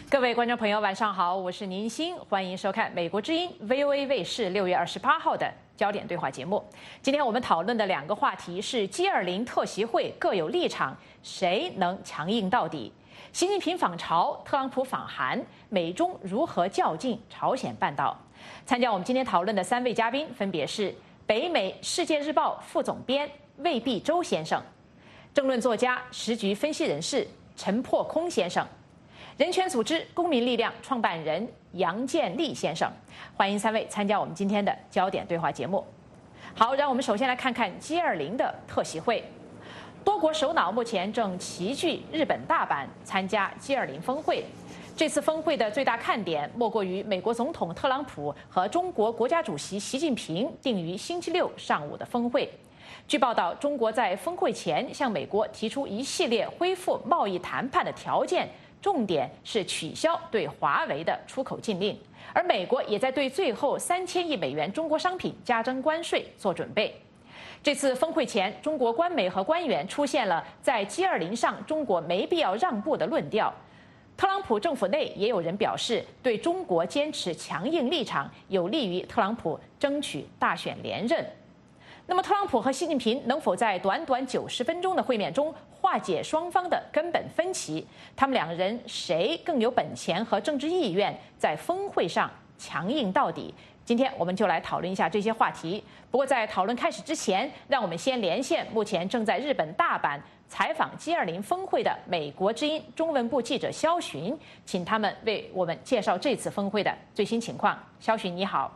各位观众朋友，晚上好，我是宁欣，欢迎收看美国之音 VOA 卫视6月28号的焦点对话节目。今天我们讨论的两个话题是 G20 特席会各有立场，谁能强硬到底？习近平访朝，特朗普访韩，美中如何较劲朝鲜半岛？参加我们今天讨论的三位嘉宾分别是北美《世界日报》副总编魏必洲先生，政论作家、时局分析人士陈破空先生。人权组织公民力量创办人杨建立先生，欢迎三位参加我们今天的焦点对话节目。好，让我们首先来看看 G20 的特席会。多国首脑目前正齐聚日本大阪参加 G20 峰会。这次峰会的最大看点莫过于美国总统特朗普和中国国家主席习近平定于星期六上午的峰会。据报道，中国在峰会前向美国提出一系列恢复贸易谈判的条件，重点是取消对华为的出口禁令，而美国也在对最后3000亿美元中国商品加征关税做准备。这次峰会前，中国官媒和官员出现了在 G20 上中国没必要让步的论调。特朗普政府内也有人表示，对中国坚持强硬立场，有利于特朗普争取大选连任。那么，特朗普和习近平能否在短短90分钟的会面中化解双方的根本分歧？他们两个人谁更有本钱和政治意愿在峰会上强硬到底？今天我们就来讨论一下这些话题。不过，在讨论开始之前，让我们先连线目前正在日本大阪采访 G20 峰会的美国之音中文部记者肖寻，请他们为我们介绍这次峰会的最新情况。肖寻，你好。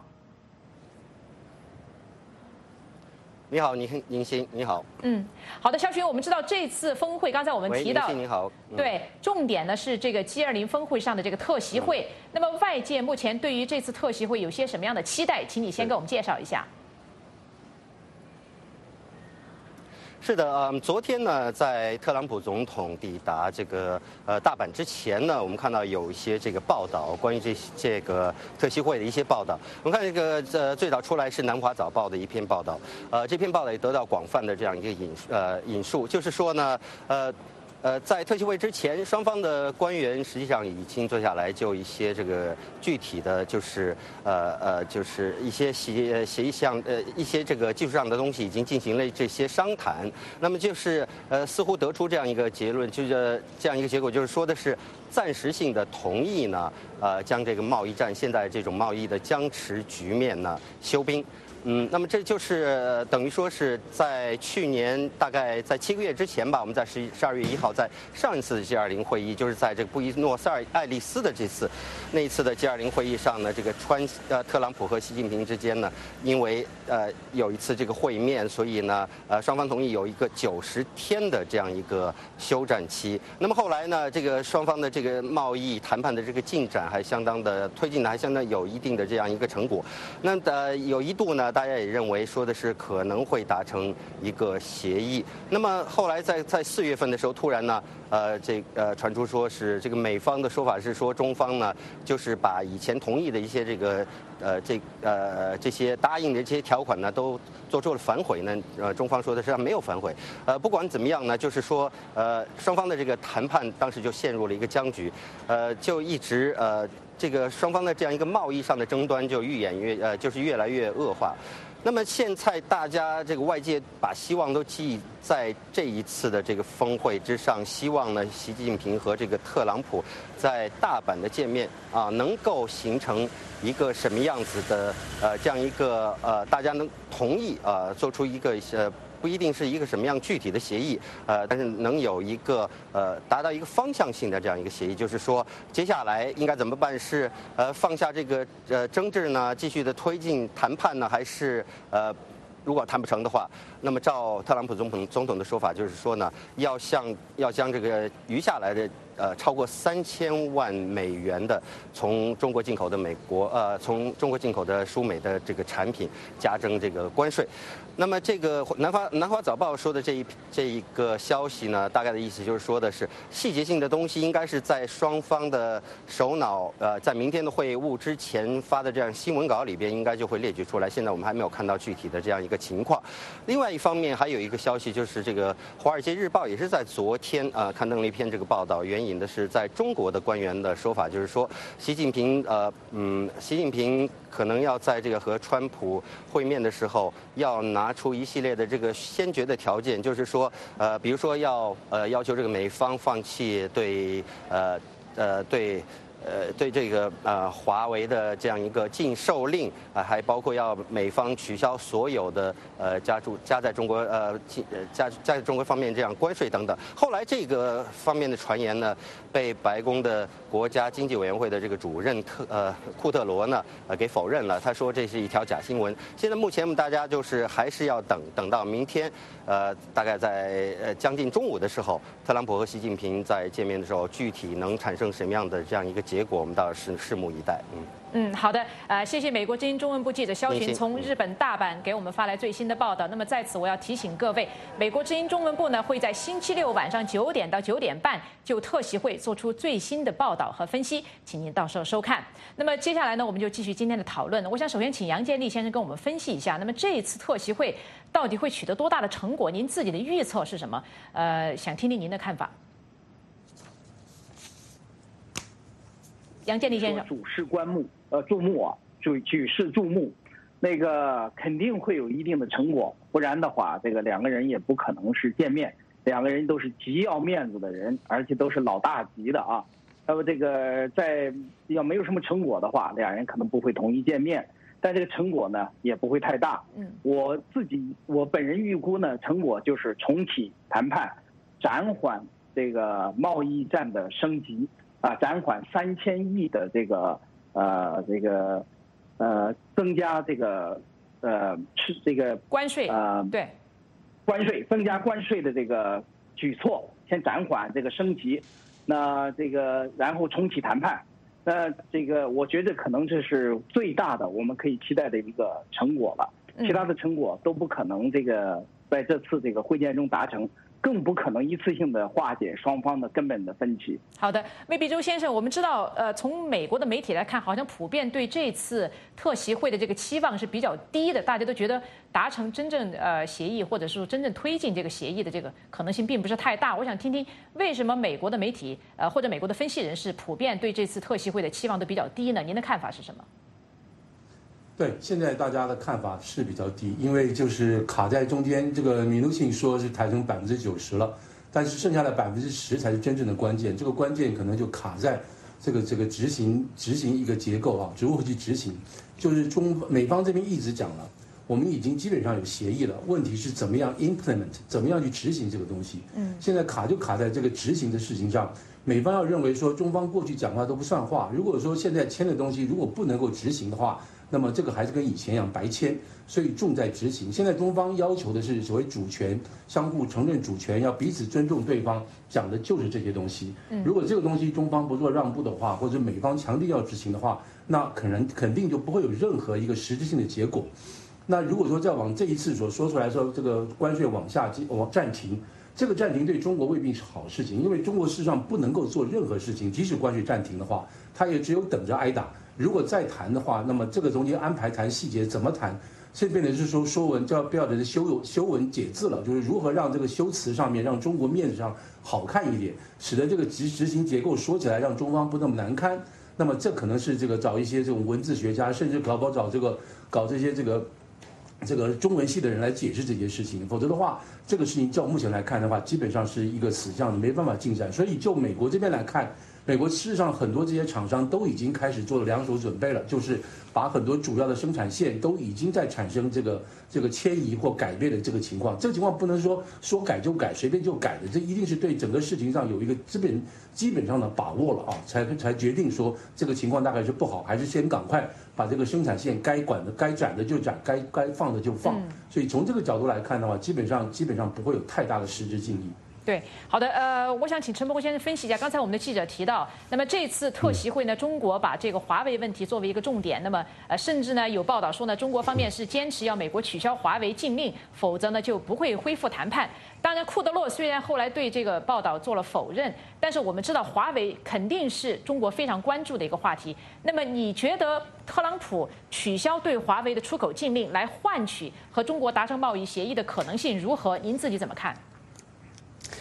你好，宁欣，你好。 好的，肖寻，我们知道这次峰会，刚才我们提到， 宁欣你好。 对，重点呢是这个 G20 峰会上的这个特席会。那么外界目前对于这次特席会有些什么样的期待？请你先给我们介绍一下。 是的，昨天呢，在特朗普总统抵达这个大阪之前呢，我们看到有一些这个报道，关于这个特席会的一些报道。我们看这个最早出来是南华早报的一篇报道，这篇报道也得到广泛的这样一个引述，就是说呢，在特席会之前，双方的官员实际上已经坐下来，就一些这个具体的，就是就是一些协议项一些这个技术上的东西已经进行了这些商谈。那么就是似乎得出这样一个结论，就是这样一个结果，就是说的是暂时性的同意呢，将这个贸易战现在这种贸易的僵持局面呢休兵。那么这就是等于说是在去年大概在7个月之前吧，我们在12月1号在上一次的 G20 会议，就是在这个布宜诺斯艾利斯的那一次的 G20 会议上呢，这个特朗普和习近平之间呢，因为有一次这个会面，所以呢双方同意有一个90天的这样一个休战期。那么后来呢，这个双方的这个贸易谈判的这个进展还相当的推进的还相当有一定的这样一个成果。那有一度呢，大家也认为说的是可能会达成一个协议。那么后来在4月份的时候，突然呢，传出说是这个美方的说法是说中方呢就是把以前同意的一些这个这些答应的这些条款呢都做出了反悔呢。中方说的是没有反悔。不管怎么样呢，就是说双方的这个谈判当时就陷入了一个僵局，就一直这个双方的这样一个贸易上的争端就就是越来越恶化。那么现在大家这个外界把希望都寄在这一次的这个峰会之上，希望呢习近平和这个特朗普在大阪的见面能够形成一个什么样子的这样一个大家能同意做出一个不一定是一个什么样具体的协议，但是能有一个达到一个方向性的这样一个协议，就是说接下来应该怎么办？是放下这个争执呢，继续的推进谈判呢，还是如果谈不成的话，那么照特朗普总统的说法，就是说呢，要将这个余下来的超过3000万美元的从中国进口的从中国进口的输美的这个产品加征这个关税。那么这个南华早报说的这一个消息呢，大概的意思就是说的是细节性的东西应该是在双方的首脑在明天的会晤之前发的这样新闻稿里边应该就会列举出来。现在我们还没有看到具体的这样一个情况。另外一方面还有一个消息，就是这个《华尔街日报》也是在昨天刊登了一篇这个报道，原援引的是在中国的官员的说法，就是说习近平可能要在这个和川普会面的时候，要拿出一系列的这个先决的条件，就是说，比如说要求这个美方放弃对这个华为的这样一个禁售令还包括要美方取消所有的加在中国加在中国方面这样关税等等。后来这个方面的传言呢，被白宫的国家经济委员会的这个主任库特罗呢给否认了。他说这是一条假新闻。现在目前我们大家就是还是要等到明天，大概在将近中午的时候，特朗普和习近平在见面的时候，具体能产生什么样的这样一个结果，我们倒是拭目以待。 好的，谢谢美国之音中文部记者肖群从日本大阪给我们发来最新的报道。那么在此我要提醒各位，美国之音中文部呢会在星期六晚上9点到9点半就特习会做出最新的报道和分析，请您到时候收看。那么接下来呢，我们就继续今天的讨论。我想首先请杨建立先生跟我们分析一下，那么这一次特习会到底会取得多大的成果？您自己的预测是什么？想听听您的看法。杨建立先生， 主事注目啊，举世注目，那个肯定会有一定的成果，不然的话，这个两个人也不可能是见面，两个人都是极要面子的人，而且都是老大级的啊。那么这个要没有什么成果的话，两人可能不会同意见面，但这个成果呢也不会太大。我本人预估呢，成果就是重启谈判，暂缓这个贸易战的升级。暂缓3000亿的增加关税对增加关税的这个举措，先暂缓这个升级，那然后重启谈判，那我觉得可能这是最大的我们可以期待的一个成果了，其他的成果都不可能在这次会见中达成。更不可能一次性的化解双方的根本的分歧。好的， 魏必洲先生，我们知道，从美国的媒体来看，好像普遍对这次特习会的这个期望是比较低的，大家都觉得达成真正协议，或者说真正推进这个协议的这个可能性并不是太大。我想听听为什么美国的媒体或者美国的分析人士普遍对这次特习会的期望都比较低呢？您的看法是什么？ 对，现在大家的看法是比较低，因为就是卡在中间。这个米努钦说是谈成90%了，但是剩下的10%才是真正的关键。这个关键可能就卡在这个执行一个结构啊，如何去执行。就是美方这边一直讲了，我们已经基本上有协议了，问题是怎么样 implement， 怎么样去执行这个东西。现在卡在这个执行的事情上。美方要认为说中方过去讲话都不算话，如果说现在签的东西如果不能够执行的话，那么这个还是跟以前一样白签，所以重在执行。现在中方要求的是所谓主权，相互承认主权，要彼此尊重对方，讲的就是这些东西。如果这个东西中方不做让步的话，或者美方强力要执行的话，那肯定就不会有任何一个实质性的结果。那如果说再往这一次所说出来说这个关税往暂停。这个暂停对中国未必是好事情，因为中国事实上不能够做任何事情，即使关税暂停的话，它也只有等着挨打。如果再谈的话，那么这个中间安排谈细节怎么谈，这变成是说文就要不要的修文解字了，就是如何让这个修辞上面让中国面子上好看一点，使得这个执行结构说起来让中方不那么难堪。那么这可能是找一些这种文字学家，甚至搞这些这个中文系的人来解释这些事情，否则的话，这个事情照目前来看的话，基本上是一个死巷子，没办法进展。所以就美国这边来看，美国事实上很多这些厂商都已经开始做了2手准备了，就是把很多主要的生产线都已经在产生这个迁移或改变的这个情况。这个情况不能说改就改，随便就改的，这一定是对整个事情上有一个基本上的把握了啊，才决定说这个情况大概是不好，还是先赶快把这个生产线该管的、该斩的就斩，该放的就放。所以从这个角度来看的话，基本上不会有太大的实质敬意。 对，好的，我想请陈伯公先生分析一下。刚才我们的记者提到，那么这次特习会呢，中国把这个华为问题作为一个重点，那么甚至呢有报道说呢，中国方面是坚持要美国取消华为禁令，否则呢就不会恢复谈判。当然，库德洛虽然后来对这个报道做了否认，但是我们知道华为肯定是中国非常关注的一个话题。那么你觉得特朗普取消对华为的出口禁令，来换取和中国达成贸易协议的可能性如何？您自己怎么看？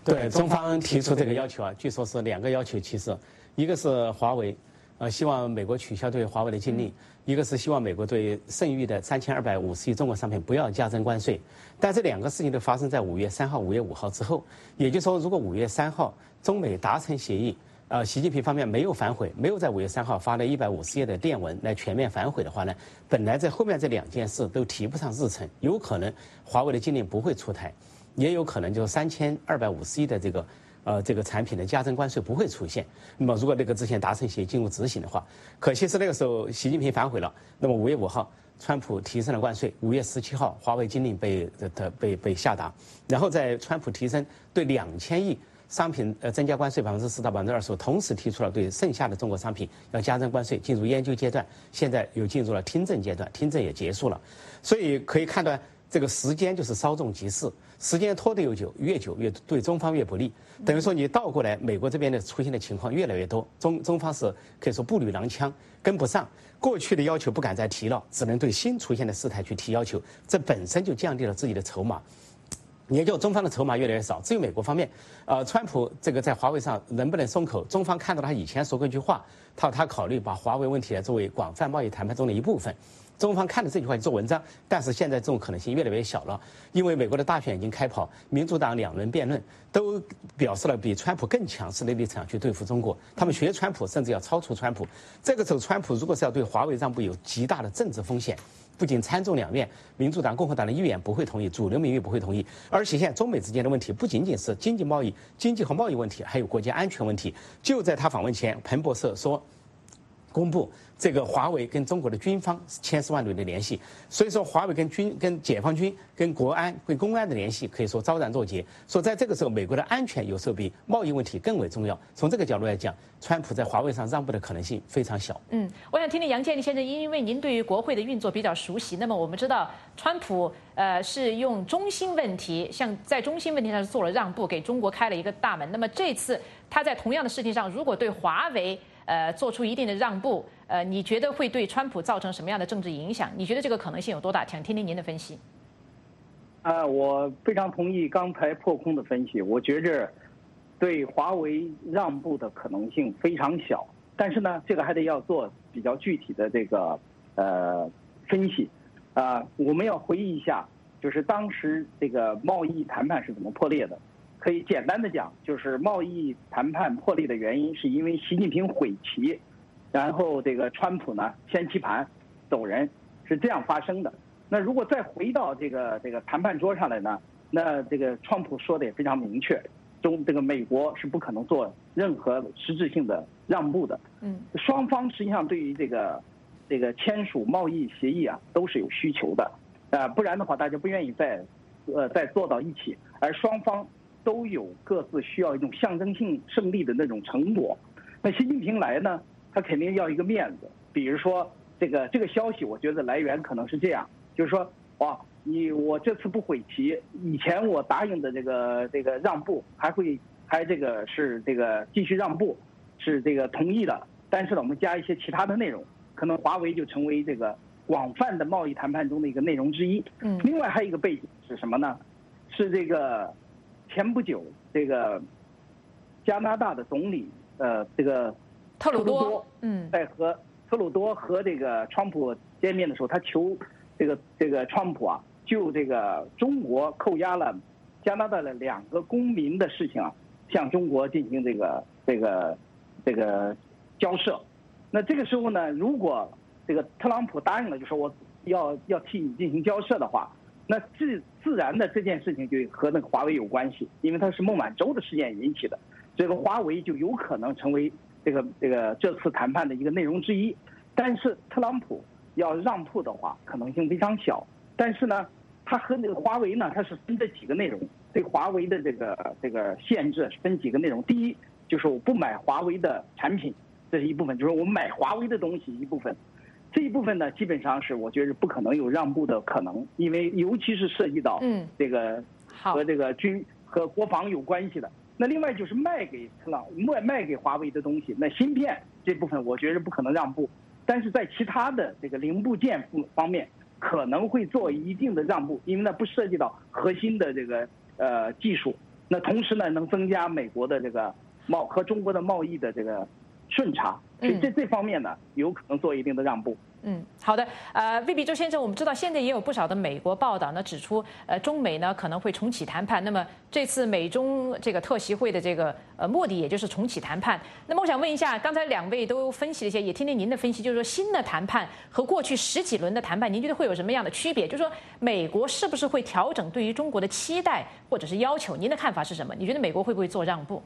对，中方提出这个要求啊，据说是2个要求，其实一个是华为，希望美国取消对华为的禁令；一个是希望美国对剩余的3250亿中国商品不要加征关税。但这2个事情都发生在5月3号、5月5号之后，也就是说，如果5月3号中美达成协议，习近平方面没有反悔，没有在5月3号发了150页的电文来全面反悔的话呢，本来在后面这2件事都提不上日程，有可能华为的禁令不会出台。也有可能就3250亿的这个产品的加征关税不会出现。那么如果那个之前达成协议进入执行的话，可惜是那个时候习近平反悔了。那么5月5号，川普提升了关税，5月17号华为禁令被下达，然后在川普提升对2000亿商品增加关税4%到25%，同时提出了对剩下的中国商品要加征关税，进入研究阶段，现在又进入了听证阶段，听证也结束了，所以可以看到。这个时间就是稍纵即逝，时间拖得越久越对中方越不利。等于说你倒过来，美国这边的出现的情况越来越多，中方是可以说步履踉跄，跟不上。过去的要求不敢再提了，只能对新出现的事态去提要求，这本身就降低了自己的筹码。也就中方的筹码越来越少。至于美国方面，川普这个在华为上能不能松口？中方看到他以前说过一句话，他考虑把华为问题作为广泛贸易谈判中的一部分。中方看着这句话做文章，但是现在这种可能性越来越小了，因为美国的大选已经开跑，民主党2轮辩论都表示了比川普更强势的立场去对付中国，他们学川普，甚至要超出川普。这个时候，川普如果是要对华为让步，有极大的政治风险。不仅参众两院，民主党、共和党的议员不会同意，主流民意不会同意，而且现在中美之间的问题不仅仅是经济和贸易问题，还有国家安全问题。就在他访问前，彭博社说，公布这个华为跟中国的军方千丝万缕的联系，所以说华为跟解放军、跟国安、跟公安的联系可以说昭然若揭。说在这个时候，美国的安全有时候比贸易问题更为重要。从这个角度来讲，川普在华为上让步的可能性非常小。 我想听听杨建立先生，因为您对于国会的运作比较熟悉，那么我们知道川普是用中心问题，像在中心问题上做了让步，给中国开了一个大门。那么这次他在同样的事情上，如果对华为做出一定的让步，你觉得会对川普造成什么样的政治影响？你觉得这个可能性有多大？想听听您的分析。 我非常同意刚才破空的分析，我觉着对华为让步的可能性非常小，但是呢，这个还得要做比较具体的这个分析。我们要回忆一下，就是当时这个贸易谈判是怎么破裂的。可以简单的讲，就是贸易谈判破裂的原因是因为习近平悔棋，然后这个川普呢先棋盘走人，是这样发生的。那如果再回到这个谈判桌上来呢，那这个川普说的也非常明确，这个美国是不可能做任何实质性的让步的。双方实际上对于这个签署贸易协议啊都是有需求的，不然的话大家不愿意再坐到一起，而双方都有各自需要一种象征性胜利的那种成果。那习近平来呢，他肯定要一个面子。比如说这个消息，我觉得来源可能是这样，就是说，我这次不悔棋，以前我答应的这个让步还这个是这个继续让步，是这个同意的。但是呢，我们加一些其他的内容，可能华为就成为这个广泛的贸易谈判中的一个内容之一。另外还有一个背景是什么呢？是这个。前不久，这个加拿大的总理这个特鲁多，在和特鲁多和这个川普见面的时候，他求这个川普啊，就这个中国扣押了加拿大的2个公民的事情啊，向中国进行这个交涉。那这个时候呢，如果这个特朗普答应了，就说我要替你进行交涉的话。那自然的这件事情就和那个华为有关系，因为它是孟晚舟的事件引起的，这个华为就有可能成为这次谈判的一个内容之一。但是特朗普要让步的话，可能性非常小。但是呢，他和那个华为呢，它是分这几个内容。对华为的这个限制分几个内容。第一，就是我不买华为的产品，这是一部分；就是我买华为的东西一部分。这一部分呢，基本上是我觉得不可能有让步的可能，因为尤其是涉及到这个和这个和国防有关系的。那另外就是卖给华为的东西，那芯片这部分我觉得不可能让步，但是在其他的这个零部件方面可能会做一定的让步，因为那不涉及到核心的这个技术， 那同时呢，能增加美国的这个和中国的贸易的这个顺差，所以这方面呢，有可能做一定的让步。 好的，魏必周先生，我们知道现在也有不少的美国报道呢，指出，中美呢可能会重启谈判。那么这次美中这个特席会的这个目的，也就是重启谈判。那么我想问一下，刚才两位都分析了一些，也听听您的分析，就是说新的谈判和过去10几轮的谈判，您觉得会有什么样的区别？就是说美国是不是会调整对于中国的期待或者是要求？您的看法是什么？你觉得美国会不会做让步？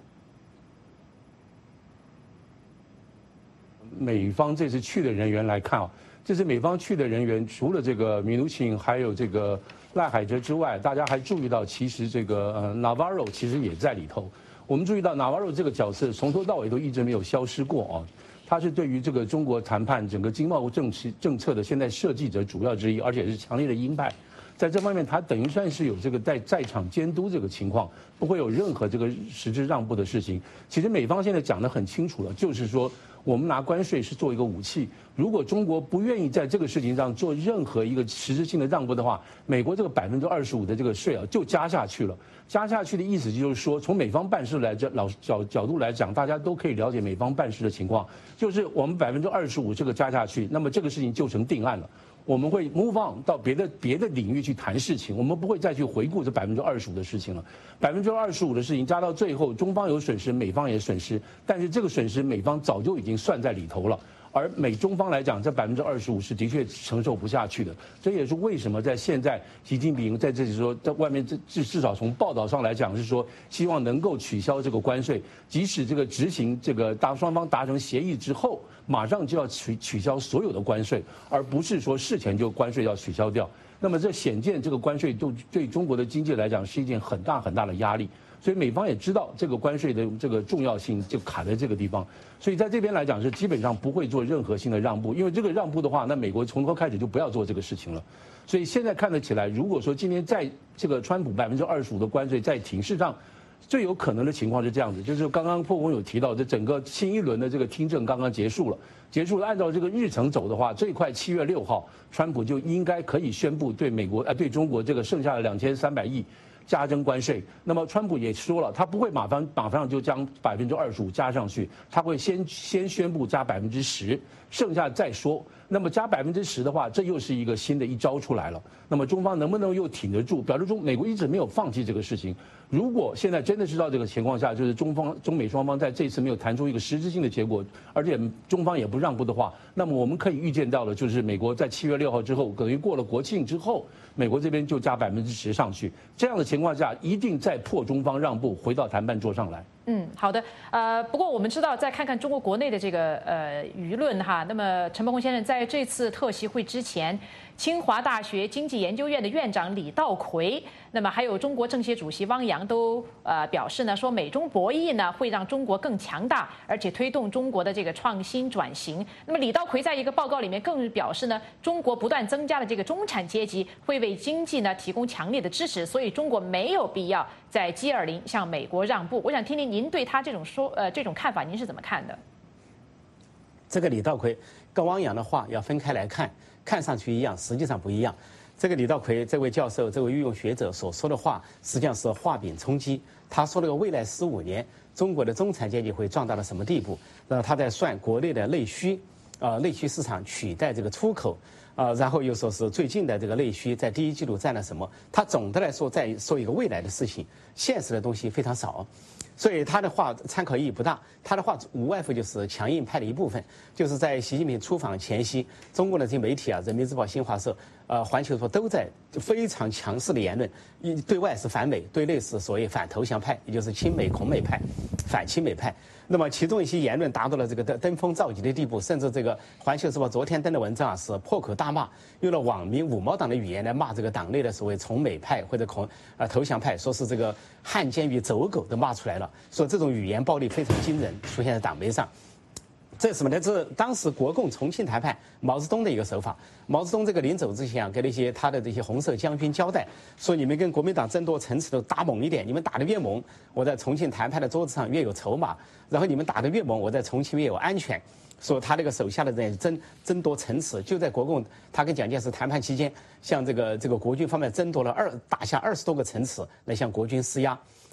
美方这次去的人员来看啊，这次美方去的人员除了这个米努钦还有这个赖海哲之外，大家还注意到，其实这个Navarro 其实也在里头。我们注意到 Navarro 这个角色从头到尾都一直没有消失过啊，他是对于这个中国谈判整个经贸政策的现在设计者主要之一，而且是强烈的鹰派。在这方面，他等于算是有这个在场监督这个情况，不会有任何这个实质让步的事情。其实美方现在讲得很清楚了，就是说我们拿关税是做一个武器，如果中国不愿意在这个事情上做任何一个实质性的让步的话，美国这个25%的这个税啊就加下去了。加下去的意思就是说，从美方办事角度来讲，大家都可以了解美方办事的情况，就是我们25%这个加下去，那么这个事情就成定案了。我们会 move on 到别的领域去谈事情，我们不会再去回顾这25%的事情了。25%的事情加到最后，中方有损失，美方也损失，但是这个损失美方早就已经算在里头了。而中方来讲，这25%是的确承受不下去的。这也是为什么在现在习近平在这里说，在外面至少从报道上来讲是说，希望能够取消这个关税，即使这个执行这个双方达成协议之后，马上就要取消所有的关税，而不是说事前就关税要取消掉。那么这显见这个关税对中国的经济来讲是一件很大的压力。所以美方也知道这个关税的这个重要性就卡在这个地方，所以在这边来讲是基本上不会做任何新的让步，因为这个让步的话，那美国从头开始就不要做这个事情了。所以现在看得起来，如果说今天在这个川普25%的关税再停，事实上最有可能的情况是这样子，就是刚刚破空有提到，这整个新一轮的这个听证刚刚结束了，按照这个日程走的话，最快7月6号，川普就应该可以宣布对中国这个剩下的2300亿。加征关税，那么川普也说了，他不会马上就将25%加上去，他会先宣布加10%，剩下再说。那么加10%的话，这又是一个新的一招出来了。那么中方能不能又挺得住？表示美国一直没有放弃这个事情。如果现在真的是到这个情况下，就是中美双方在这次没有谈出一个实质性的结果，而且中方也不让步的话，那么我们可以预见到的就是美国在7月6号之后，等于过了国庆之后，美国这边就加10%上去。这样的情况下，一定再迫中方让步，回到谈判桌上来。 好的，不过我们知道，再看看中国国内的这个舆论哈，那么陈伯宏先生在这次特席会之前，清华大学经济研究院的院长李稻葵，那么还有中国政协主席汪洋都表示呢，说美中博弈呢会让中国更强大，而且推动中国的这个创新转型。那么李稻葵在一个报告里面更表示呢，中国不断增加的这个中产阶级会为经济呢提供强烈的支持，所以中国没有必要在 G20 向美国让步。我想听听您对他这种看法，您是怎么看的？ 这个李稻葵跟汪洋的话要分开来看，看上去一样，实际上不一样。这个李稻葵这位教授、这位御用学者所说的话，实际上是画饼充饥。他说了个未来15年，中国的中产阶级会壮大到什么地步？他在算国内的内需，内需市场取代这个出口。然后又说是最近的这个内需在第一季度占了什么？他总的来说在说一个未来的事情，现实的东西非常少，所以他的话参考意义不大。他的话无外乎就是强硬派的一部分，就是在习近平出访前夕，中国的这些媒体啊，人民日报、新华社、环球说都在非常强势的言论，对外是反美，对内是所谓反投降派，也就是亲美恐美派、反亲美派。那么其中一些言论达到了这个登峰造极的地步，甚至这个《环球时报》昨天登的文章啊是破口大骂，用了网民五毛党的语言来骂这个党内的所谓从美派或者投降派，说是这个汉奸与走狗都骂出来了，说这种语言暴力非常惊人，出现在党媒上。这是什么呢？这是当时国共重庆谈判毛泽东的一个手法。毛泽东这个临走之前啊，给那些他的这些红色将军交代，说你们跟国民党争夺城池都打猛一点，你们打得越猛，我在重庆谈判的桌子上越有筹码；然后你们打得越猛，我在重庆越有安全。说他那个手下的人争夺城池，就在国共他跟蒋介石谈判期间，向这个国军方面打下20多个城池来向国军施压。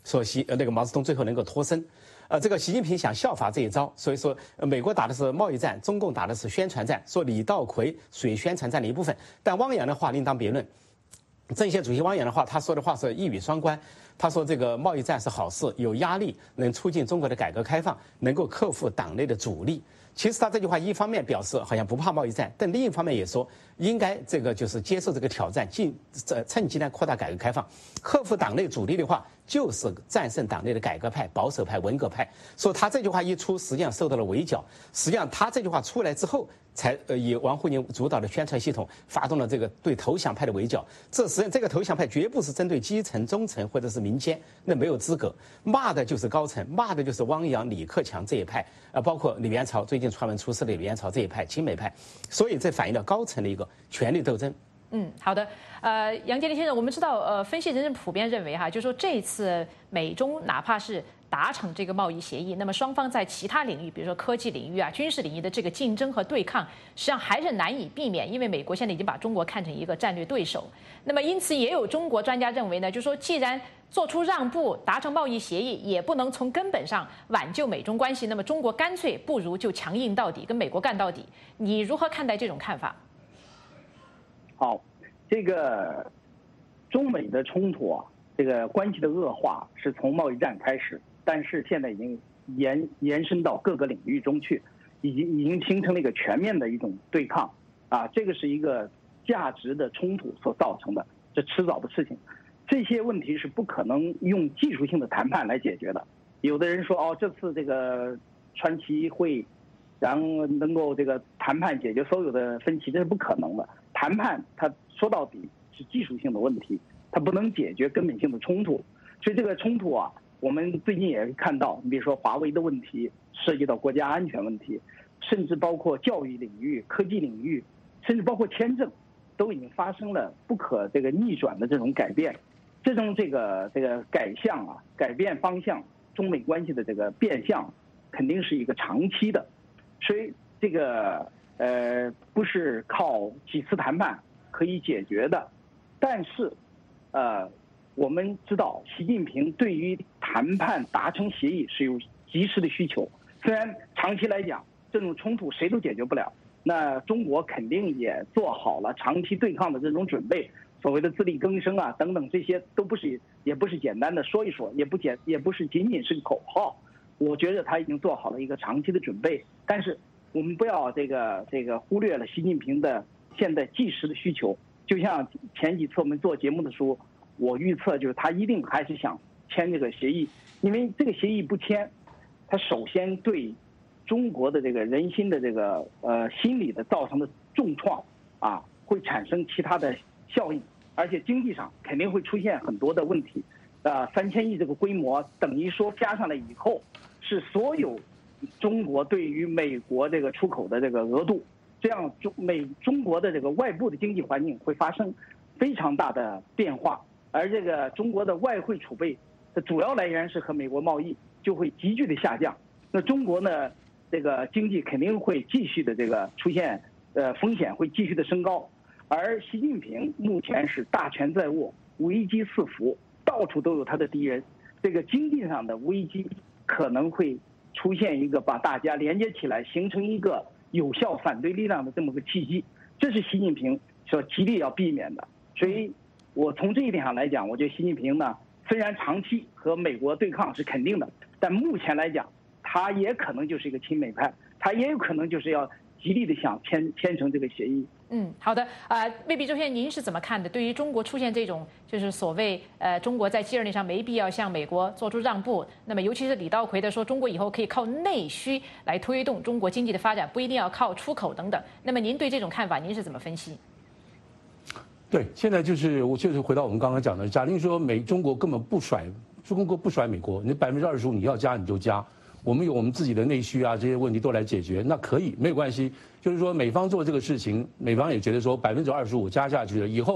说那个毛泽东最后能够脱身。这个习近平想效法这一招，所以说美国打的是贸易战，中共打的是宣传战，说李稻葵属于宣传战的一部分。但汪洋的话另当别论。政协主席汪洋的话，他说的话是一语双关。他说这个贸易战是好事，有压力能促进中国的改革开放，能够克服党内的阻力。其实他这句话一方面表示好像不怕贸易战，但另一方面也说应该这个就是接受这个挑战，趁机呢扩大改革开放，克服党内阻力的话，就是战胜党内的改革派、保守派、文革派。说他这句话一出，实际上受到了围剿。实际上他这句话出来之后，才以王沪宁主导的宣传系统发动了这个对投降派的围剿。这实际上这个投降派绝不是针对基层、中层或者是民间，那没有资格骂的就是高层，骂的就是汪洋、李克强这一派，包括李元朝最近传闻出事的李元朝这一派、亲美派。所以这反映了高层的一个权力斗争。 好的，杨洁篪先生，我们知道，分析人普遍认为就是说这次美中哪怕是达成这个贸易协议，那么双方在其他领域，比如说科技领域军事领域的这个竞争和对抗，实际上还是难以避免，因为美国现在已经把中国看成一个战略对手。那么因此也有中国专家认为呢，就是说既然做出让步，达成贸易协议，也不能从根本上挽救美中关系，那么中国干脆不如就强硬到底，跟美国干到底。你如何看待这种看法？ 好，这个中美的冲突这个关系的恶化是从贸易战开始，但是现在已经延伸到各个领域中去，已经形成了一个全面的一种对抗这个是一个价值的冲突所造成的，这迟早的事情。这些问题是不可能用技术性的谈判来解决的。有的人说这次这个川崎会然后能够这个谈判解决所有的分歧，这是不可能的。谈判它说到底是技术性的问题，它不能解决根本性的冲突。所以这个冲突我们最近也看到，你比如说华为的问题，涉及到国家安全问题，甚至包括教育领域、科技领域，甚至包括签证，都已经发生了不可这个逆转的这种改变。这种这个改变方向，中美关系的这个变相，肯定是一个长期的。所以这个不是靠几次谈判可以解决的。但是我们知道习近平对于谈判达成协议是有及时的需求，虽然长期来讲这种冲突谁都解决不了，那中国肯定也做好了长期对抗的这种准备，所谓的自力更生等等，这些都也不是简单的说一说，也不是仅仅是个口号。我觉得他已经做好了一个长期的准备，但是我们不要这个忽略了习近平的现在即时的需求。就像前几次我们做节目的时候，我预测就是他一定还是想签这个协议，因为这个协议不签，他首先对中国的这个人心的这个心理的造成的重创会产生其他的效应，而且经济上肯定会出现很多的问题。3000亿这个规模等于说加上来以后，是所有中国对于美国这个出口的这个额度，这样中国的这个外部的经济环境会发生非常大的变化，而这个中国的外汇储备的主要来源是和美国贸易，就会急剧的下降。那中国呢，这个经济肯定会继续的这个出现风险会继续的升高，而习近平目前是大权在握，危机四伏，到处都有他的敌人。这个经济上的危机可能会出现一个把大家连接起来，形成一个有效反对力量的这么个契机，这是习近平所极力要避免的。所以我从这一点上来讲，我觉得习近平呢，虽然长期和美国对抗是肯定的，但目前来讲，他也可能就是一个亲美派，他也有可能就是要极力的想签成这个协议。 好的，魏必周先生，您是怎么看的？对于中国出现这种就是所谓中国在G20上没必要向美国做出让步，那么尤其是李稻葵的说中国以后可以靠内需来推动中国经济的发展，不一定要靠出口等等。那么您对这种看法您是怎么分析？ 对，现在就是回到我们刚刚讲的，假定说中国根本不甩，中国不甩美国，你25%你要加你就加。我们有我们自己的内需这些问题都来解决，那可以没有关系。就是说美方做这个事情，美方也觉得说25%加下去了以后，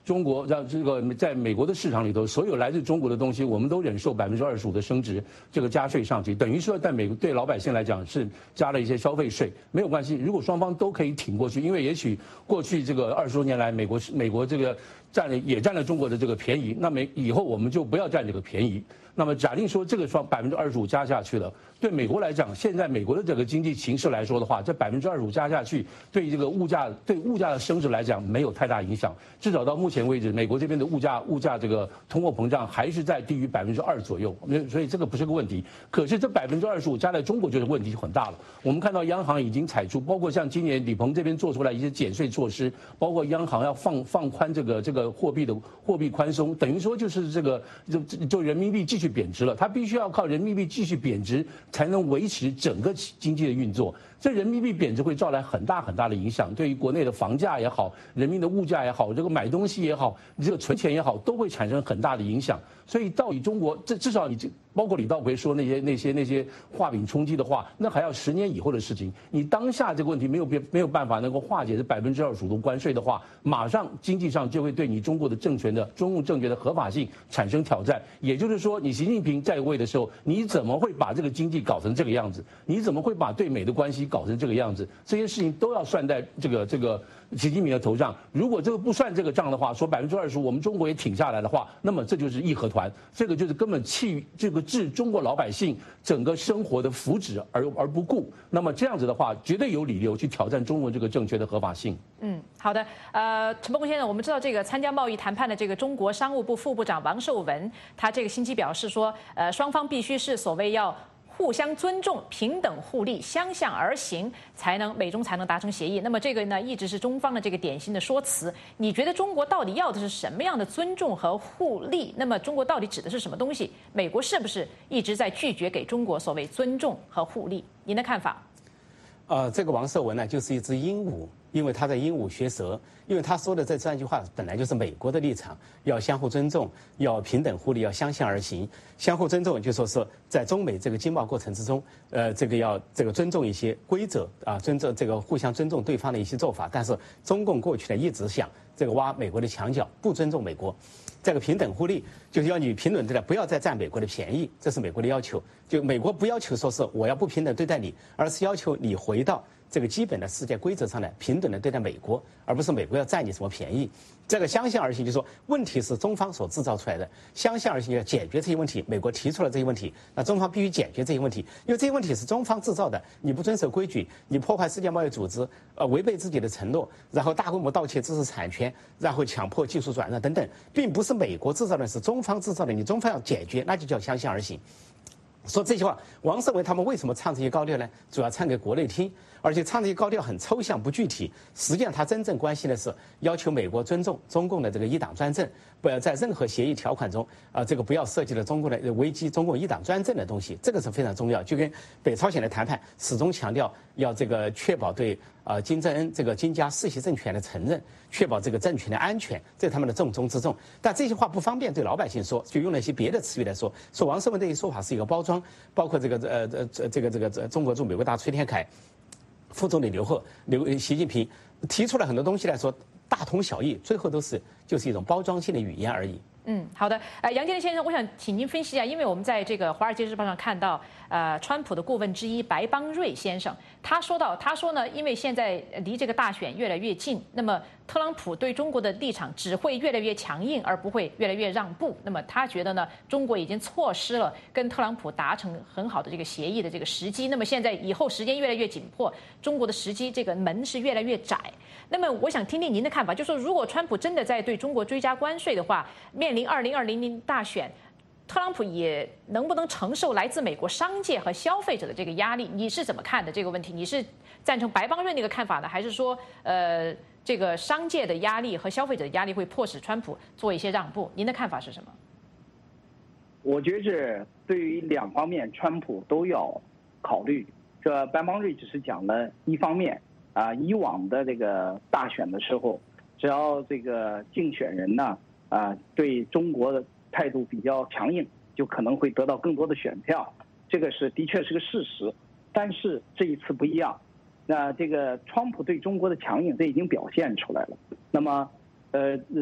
中国让这个在美国的市场里头，所有来自中国的东西，我们都忍受25%的升值，这个加税上去，等于说在美国对老百姓来讲是加了一些消费税，没有关系。如果双方都可以挺过去，因为也许过去这个20多年来，美国这个也占了中国的这个便宜，那么以后我们就不要占这个便宜。那么假定说这个25%加下去了，对美国来讲，现在美国的这个经济形势来说的话，这25%加下去，对这个物价的升值来讲没有太大影响。至少到目前为止，美国这边的物价这个通货膨胀还是在低于2%左右，所以这个不是个问题。可是这25%加在中国就是问题就很大了。我们看到央行已经采出，包括像今年李鹏这边做出来一些减税措施，包括央行要放宽这个货币宽松，等于说就是这个就人民币继续贬值了，它必须要靠人民币继续贬值才能维持整个经济的运作。这人民币贬值会造来很大的影响，对于国内的房价也好，人民的物价也好，这个买东西也好，这个存钱也好，都会产生很大的影响。所以到底中国，至少你包括李稻葵说那些画饼充饥的话，那还要10年以后的事情。你当下这个问题没有办法能够化解这25%的关税的话，马上经济上就会对你中共政权的合法性产生挑战。也就是说，你习近平在位的时候，你怎么会把这个经济搞成这个样子？你怎么会把对美的关系搞成这个样子？这些事情都要算在这个习近平的头上。如果这个不算这个账的话，说25%我们中国也挺下来的话，那么这就是义和团，这个就是根本置中国老百姓整个生活的福祉而不顾。那么这样子的话，绝对有理由去挑战中国这个政权的合法性。 好的，陈伯公先生，我们知道这个参加贸易谈判的这个中国商务部副部长王受文，他这个星期表示说，双方必须是所谓要互相尊重、平等互利、相向而行，美中才能达成协议。那么这个呢，一直是中方的这个典型的说辞。你觉得中国到底要的是什么样的尊重和互利？那么中国到底指的是什么东西？美国是不是一直在拒绝给中国所谓尊重和互利？您的看法？ 这个王受文呢，就是一只鹦鹉，因为他在鹦鹉学舌，因为他说的这3句话本来就是美国的立场，要相互尊重，要平等互利，要相向而行。相互尊重就说是在中美这个经贸过程之中，要尊重一些规则啊，尊重互相尊重对方的一些做法。但是中共过去呢一直想挖美国的墙角，不尊重美国。这个平等互利就是要你平等对待，不要再占美国的便宜，这是美国的要求。就美国不要求说是我要不平等对待你，而是要求你回到这个基本的世界规则上来平等的对待美国，而不是美国要占你什么便宜。这个相向而行，就是说问题是中方所制造出来的，相向而行要解决这些问题。美国提出了这些问题，那中方必须解决这些问题，因为这些问题是中方制造的。你不遵守规矩，你破坏世界贸易组织，违背自己的承诺，然后大规模盗窃知识产权，然后强迫技术转让等等，并不是美国制造的，是中方制造的。你中方要解决，那就叫相向而行。说这句话，王受文他们为什么唱这些高调呢？主要唱给国内听，而且唱这些高调很抽象不具体。实际上，他真正关心的是要求美国尊重中共的这个一党专政，不要在任何协议条款中不要涉及了中共的危机中共一党专政的东西，这个是非常重要。就跟北朝鲜的谈判始终强调要确保对金正恩金家世袭政权的承认，确保这个政权的安全，这是他们的重中之重。但这些话不方便对老百姓说，就用了一些别的词语来说。说王受文这些说法是一个包装，包括中国驻美国大崔天凯、副总理习近平提出了很多东西来说，大同小异，最后就是一种包装性的语言而已。 好的。杨建林先生，我想请您分析一下，因为我们在这个《华尔街日报》上看到，川普的顾问之一白邦瑞先生，他说呢，因为现在离这个大选越来越近，那么特朗普对中国的立场只会越来越强硬，而不会越来越让步。那么他觉得呢，中国已经错失了跟特朗普达成很好的这个协议的这个时机。那么现在以后时间越来越紧迫，中国的时机这个门是越来越窄。那么我想听听您的看法，就是说如果川普真的在对中国追加关税的话，面临2020年大选，特朗普也能不能承受来自美国商界和消费者的这个压力？你是怎么看的这个问题？你是赞成白邦瑞那个看法呢，还是说这个商界的压力和消费者的压力会迫使川普做一些让步？您的看法是什么？ 我觉着对于2方面，川普都要考虑。这白邦瑞只是讲了一方面以往的这个大选的时候，只要这个竞选人呢对中国的态度比较强硬，就可能会得到更多的选票，这个的确是个事实。但是这一次不一样，那这个川普对中国的强硬，这已经表现出来了。那么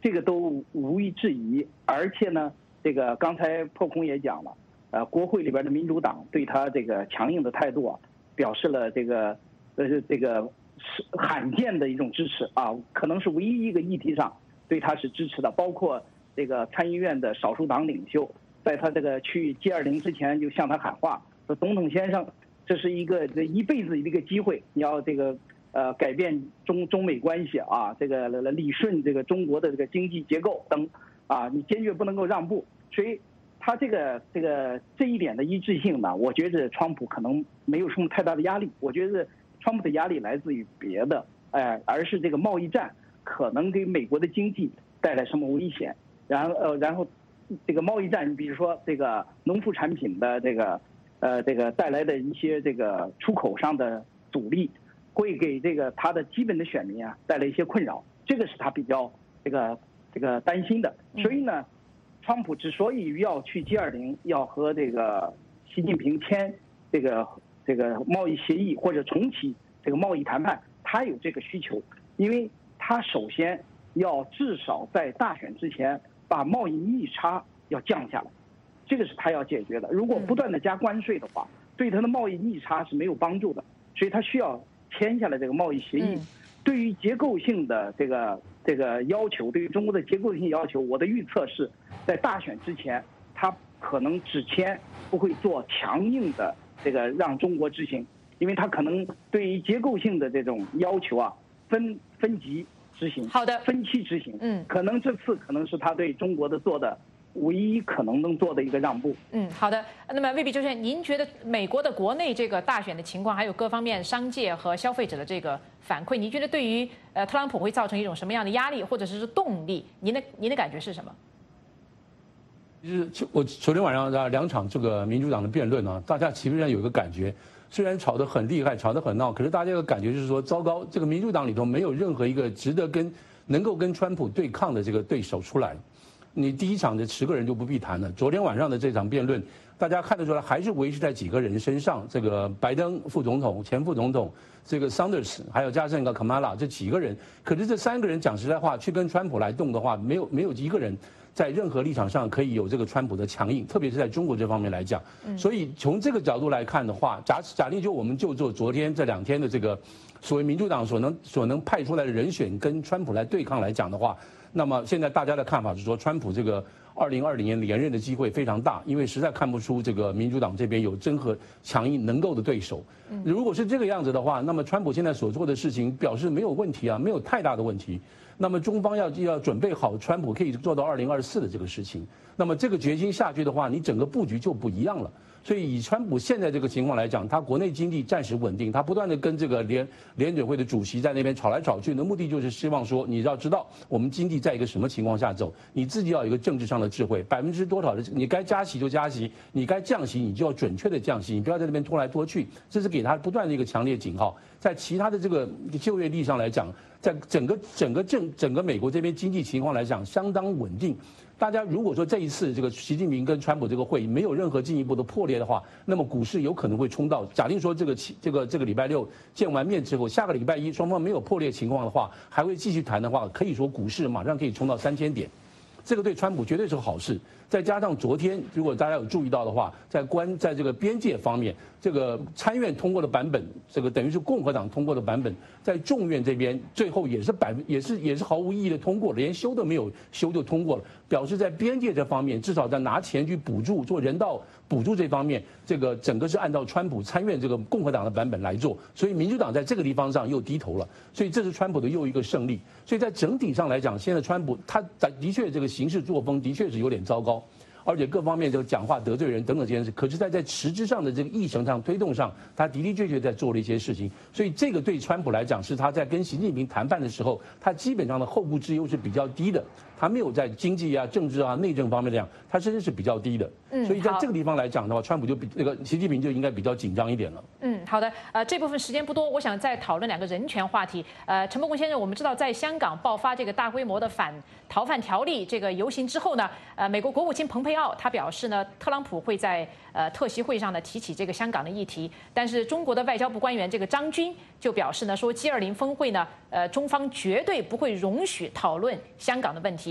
这个都无庸置疑。而且呢，这个刚才破空也讲了，国会里边的民主党对他这个强硬的态度啊，表示了这个是罕见的一种支持啊，可能是唯一一个议题上对他是支持的，包括这个参议院的少数党领袖，在他这个去G20之前就向他喊话，说总统先生，这是一个一辈子的一个机会，你要这个改变中美关系啊，这个理顺这个中国的这个经济结构等啊，你坚决不能够让步。所以他这一点的一致性呢，我觉得川普可能没有什么太大的压力。我觉得川普的压力来自于别的，而是这个贸易战可能给美国的经济带来什么危险。然后这个贸易战，比如说这个农副产品的这个带来的一些这个出口上的阻力，会给这个他的基本的选民啊带来一些困扰，这个是他比较这个担心的。所以呢，川普之所以要去G20，要和这个习近平签这个贸易协议或者重启这个贸易谈判，他有这个需求，因为他首先要至少在大选之前把贸易逆差要降下来，这个是他要解决的。如果不断的加关税的话，对他的贸易逆差是没有帮助的，所以他需要签下来这个贸易协议。对于结构性的这个要求，对于中国的结构性要求，我的预测是在大选之前，他可能只签，不会做强硬的这个让中国执行，因为他可能对于结构性的这种要求啊，分级执行， 好的， 分期执行，可能这次可能是他对中国的做的唯一可能能做的一个让步。 好的。那么魏比周先生，您觉得美国的国内这个大选的情况，还有各方面商界和消费者的这个反馈，您觉得对于特朗普会造成一种什么样的压力或者是动力？您的感觉是什么？ 其实我昨天晚上2场这个民主党的辩论啊，大家其实有一个感觉，虽然吵得很厉害，吵得很闹，可是大家有个感觉就是说，糟糕，这个民主党里头没有任何一个值得能够跟川普对抗的这个对手出来。你第一场的10个人就不必谈了，昨天晚上的这场辩论，大家看得出来还是维持在几个人身上，这个拜登副总统、前副总统，这个桑德斯，还有加上一个卡马拉这几个人，可是这3个人讲实在话，去跟川普来动的话，没有一个人在任何立场上可以有这个川普的强硬，特别是在中国这方面来讲。所以从这个角度来看的话，假定我们就做昨天这2天的这个所谓民主党所能派出来的人选跟川普来对抗来讲的话，那么现在大家的看法是说，川普这个2020年连任的机会非常大，因为实在看不出这个民主党这边有真和强硬能够的对手。如果是这个样子的话，那么川普现在所做的事情表示没有问题啊，没有太大的问题。那么中方要准备好，川普可以做到2024的这个事情。那么这个决心下去的话，你整个布局就不一样了。所以以川普现在这个情况来讲，他国内经济暂时稳定，他不断的跟这个联准会的主席在那边吵来吵去的目的就是希望说，你要知道我们经济在一个什么情况下走，你自己要有一个政治上的智慧，% 多少的你该加息就加息，你该降息你就要准确的降息，你不要在那边拖来拖去，这是给他不断的一个强烈警号。在其他的这个就业率上来讲，在整个美国这边经济情况来讲相当稳定。大家如果说这一次这个习近平跟川普这个会议没有任何进一步的破裂的话，那么股市有可能会冲到，假定说这个礼拜6见完面之后，下个礼拜1双方没有破裂情况的话，还会继续谈的话，可以说股市马上可以冲到3000点，这个对川普绝对是个好事。再加上昨天，如果大家有注意到的话，在这个边界方面，这个参院通过的版本，这个等于是共和党通过的版本，在众院这边最后也是毫无意义的通过了，连修都没有修就通过了，表示在边界这方面，至少在拿钱去补助做人道补助这方面，这个整个是按照川普参院这个共和党的版本来做，所以民主党在这个地方上又低头了，所以这是川普的又一个胜利。所以在整体上来讲，现在川普他的确这个行事作风的确是有点糟糕。而且各方面这个讲话得罪人等等这件事，可是在实质上的这个议程上推动上，他的确在做了一些事情。所以这个对川普来讲，是他在跟习近平谈判的时候，他基本上的后顾之忧是比较低的。他没有在经济啊、政治啊、内政方面这样，他真的是比较低的。所以在这个地方来讲的话，川普就比那个习近平就应该比较紧张一点了。 好的，这部分时间不多，我想再讨论2个人权话题。陈伯公先生，我们知道在香港爆发这个大规模的反逃犯条例这个游行之后呢，美国国务卿蓬佩奥他表示呢，特朗普会在特席会上呢提起这个香港的议题，但是中国的外交部官员这个张军就表示呢，说G20峰会呢，中方绝对不会容许讨论香港的问题。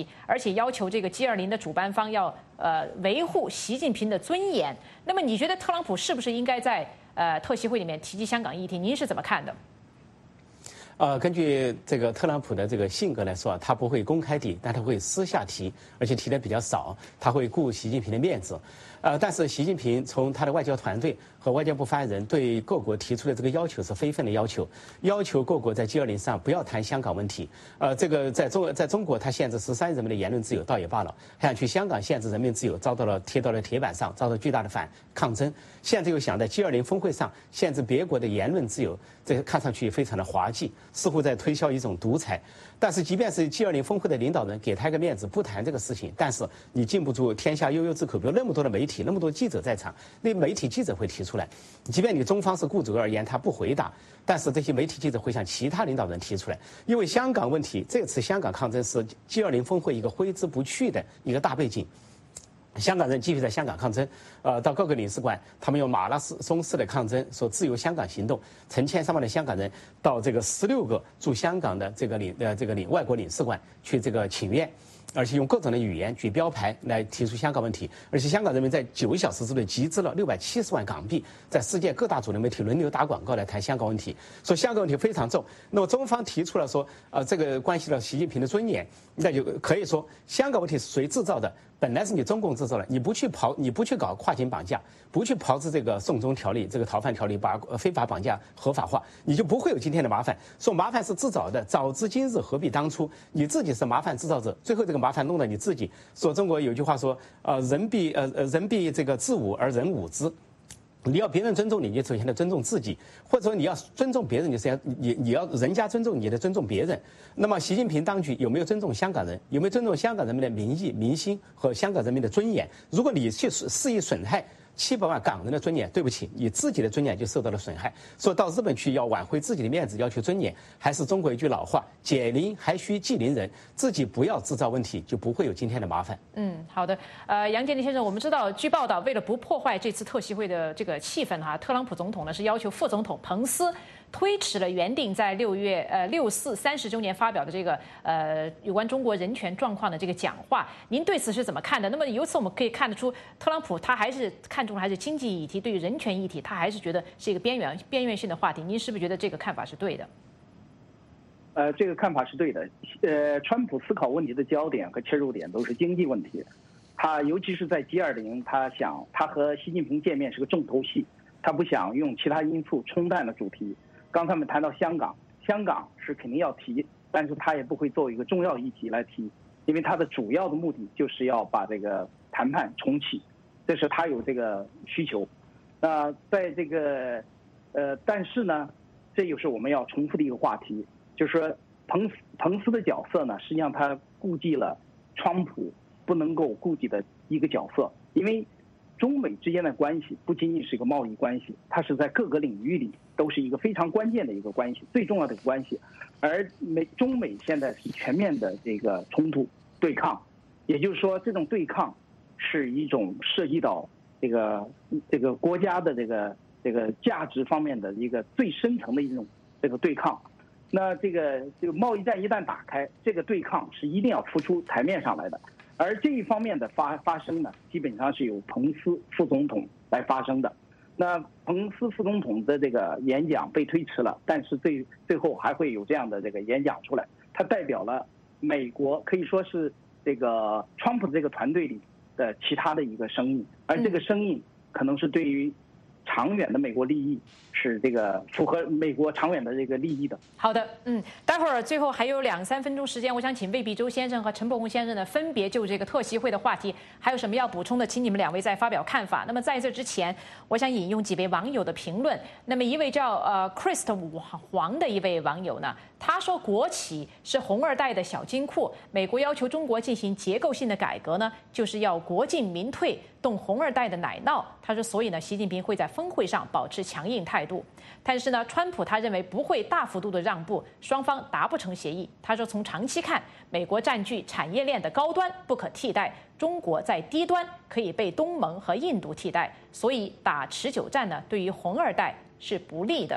题，而且要求这个 G20的主办方要维护习近平的尊严。那么你觉得特朗普是不是应该在特席会里面提及香港议题？您是怎么看的？ 根据这个特朗普的这个性格来说，他不会公开提，但他会私下提，而且提的比较少，他会顾习近平的面子。但是习近平从他的外交团队和外交部发言人对各国提出的这个要求是非分的要求，要求各国在 G20上不要谈香港问题。这个在中国他限制13亿人民的言论自由倒也罢了，还想去香港限制人民自由，贴到了铁板上，遭到巨大的抗争。现在又想在 G20峰会上限制别国的言论自由，这个看上去非常的滑稽，似乎在推销一种独裁。但是即便是 G20峰会的领导人给他一个面子，不谈这个事情，但是你禁不住天下悠悠之口，比如那么多的媒体，那么多记者在场，那媒体记者会提出来，即便你中方是顾左右而言他不回答，但是这些媒体记者会向其他领导人提出来。因为香港问题，这次香港抗争是 G20峰会一个挥之不去的一个大背景。香港人继续在香港抗争，到各个领事馆，他们用马拉松式的抗争，说自由香港行动，成千上万的香港人到这个16个驻香港的外国领事馆去这个请愿，而且用各种的语言举标牌来提出香港问题，而且香港人民在9小时之内集资了670万港币，在世界各大主流媒体轮流打广告来谈香港问题，说香港问题非常重。那么中方提出了说，这个关系到习近平的尊严，那就可以说香港问题是谁制造的？本来是你中共制造的，你不去搞跨境绑架，不去炮制这个送中条例、这个逃犯条例，把非法绑架合法化，你就不会有今天的麻烦。说麻烦是自找的，早知今日何必当初？你自己是麻烦制造者，最后这个麻烦弄到你自己。说中国有句话说，人必这个自侮而人侮之。你要别人尊重你，你首先得尊重自己，或者说你要尊重别人，你要人家尊重你，得尊重别人。那么习近平当局有没有尊重香港人？有没有尊重香港人民的民意、民心和香港人民的尊严？如果你去肆意损害700万港人的尊严，对不起，你自己的尊严就受到了损害。说到日本去要挽回自己的面子，要求尊严，还是中国一句老话，解铃还须系铃人，自己不要制造问题，就不会有今天的麻烦。 好的。杨洁篪先生，我们知道，据报道，为了不破坏这次特席会的这个气氛特朗普总统呢是要求副总统彭斯推迟了原定在6月6·4 30周年发表的这个有关中国人权状况的这个讲话。您对此是怎么看的？那么由此我们可以看得出，特朗普他还是看重的还是经济议题，对于人权议题，他还是觉得是一个边缘性的话题。您是不是觉得这个看法是对的？ 这个看法是对的。川普思考问题的焦点和切入点都是经济问题。他尤其是在 G20， 他和习近平见面是个重头戏，他不想用其他因素冲淡了主题。刚才我们谈到香港是肯定要提，但是他也不会作为一个重要议题来提，因为他的主要的目的就是要把这个谈判重启，这是他有这个需求。在这个但是呢，这又是我们要重复的一个话题，就是说彭斯的角色呢，实际上他顾忌了川普不能够顾及的一个角色，因为中美之间的关系不仅仅是一个贸易关系，它是在各个领域里都是一个非常关键的一个关系，最重要的关系。而中美现在是全面的这个冲突对抗，也就是说，这种对抗是一种涉及到这个国家的这个价值方面的一个最深层的一种这个对抗。那这个贸易战一旦打开，这个对抗是一定要浮出台面上来的。而这一方面的发生呢，基本上是由彭斯副总统来发生的。那彭斯副总统的这个演讲被推迟了，但是最后还会有这样的这个演讲出来，它代表了美国可以说是这个川普这个团队里的其他的一个声音，而这个声音可能是对于长远的美国利益是这个符合美国长远的这个利益的。 好的，待会儿最后还有2-3分钟时间，我想请魏必洲先生和陈伯宏先生呢，分别就这个特席会的话题还有什么要补充的，请你们2位再发表看法。那么在这之前，我想引用几位网友的评论。那么一位叫Christ 黄的一位网友呢，他说国企是红二代的小金库，美国要求中国进行结构性的改革呢，就是要国进民退，动红二代的奶酪。他说，所以呢，习近平会在峰会上保持强硬态度。但是呢，川普他认为不会大幅度的让步，双方达不成协议。他说，从长期看，美国占据产业链的高端不可替代，中国在低端可以被东盟和印度替代，所以打持久战呢，对于红二代是不利的。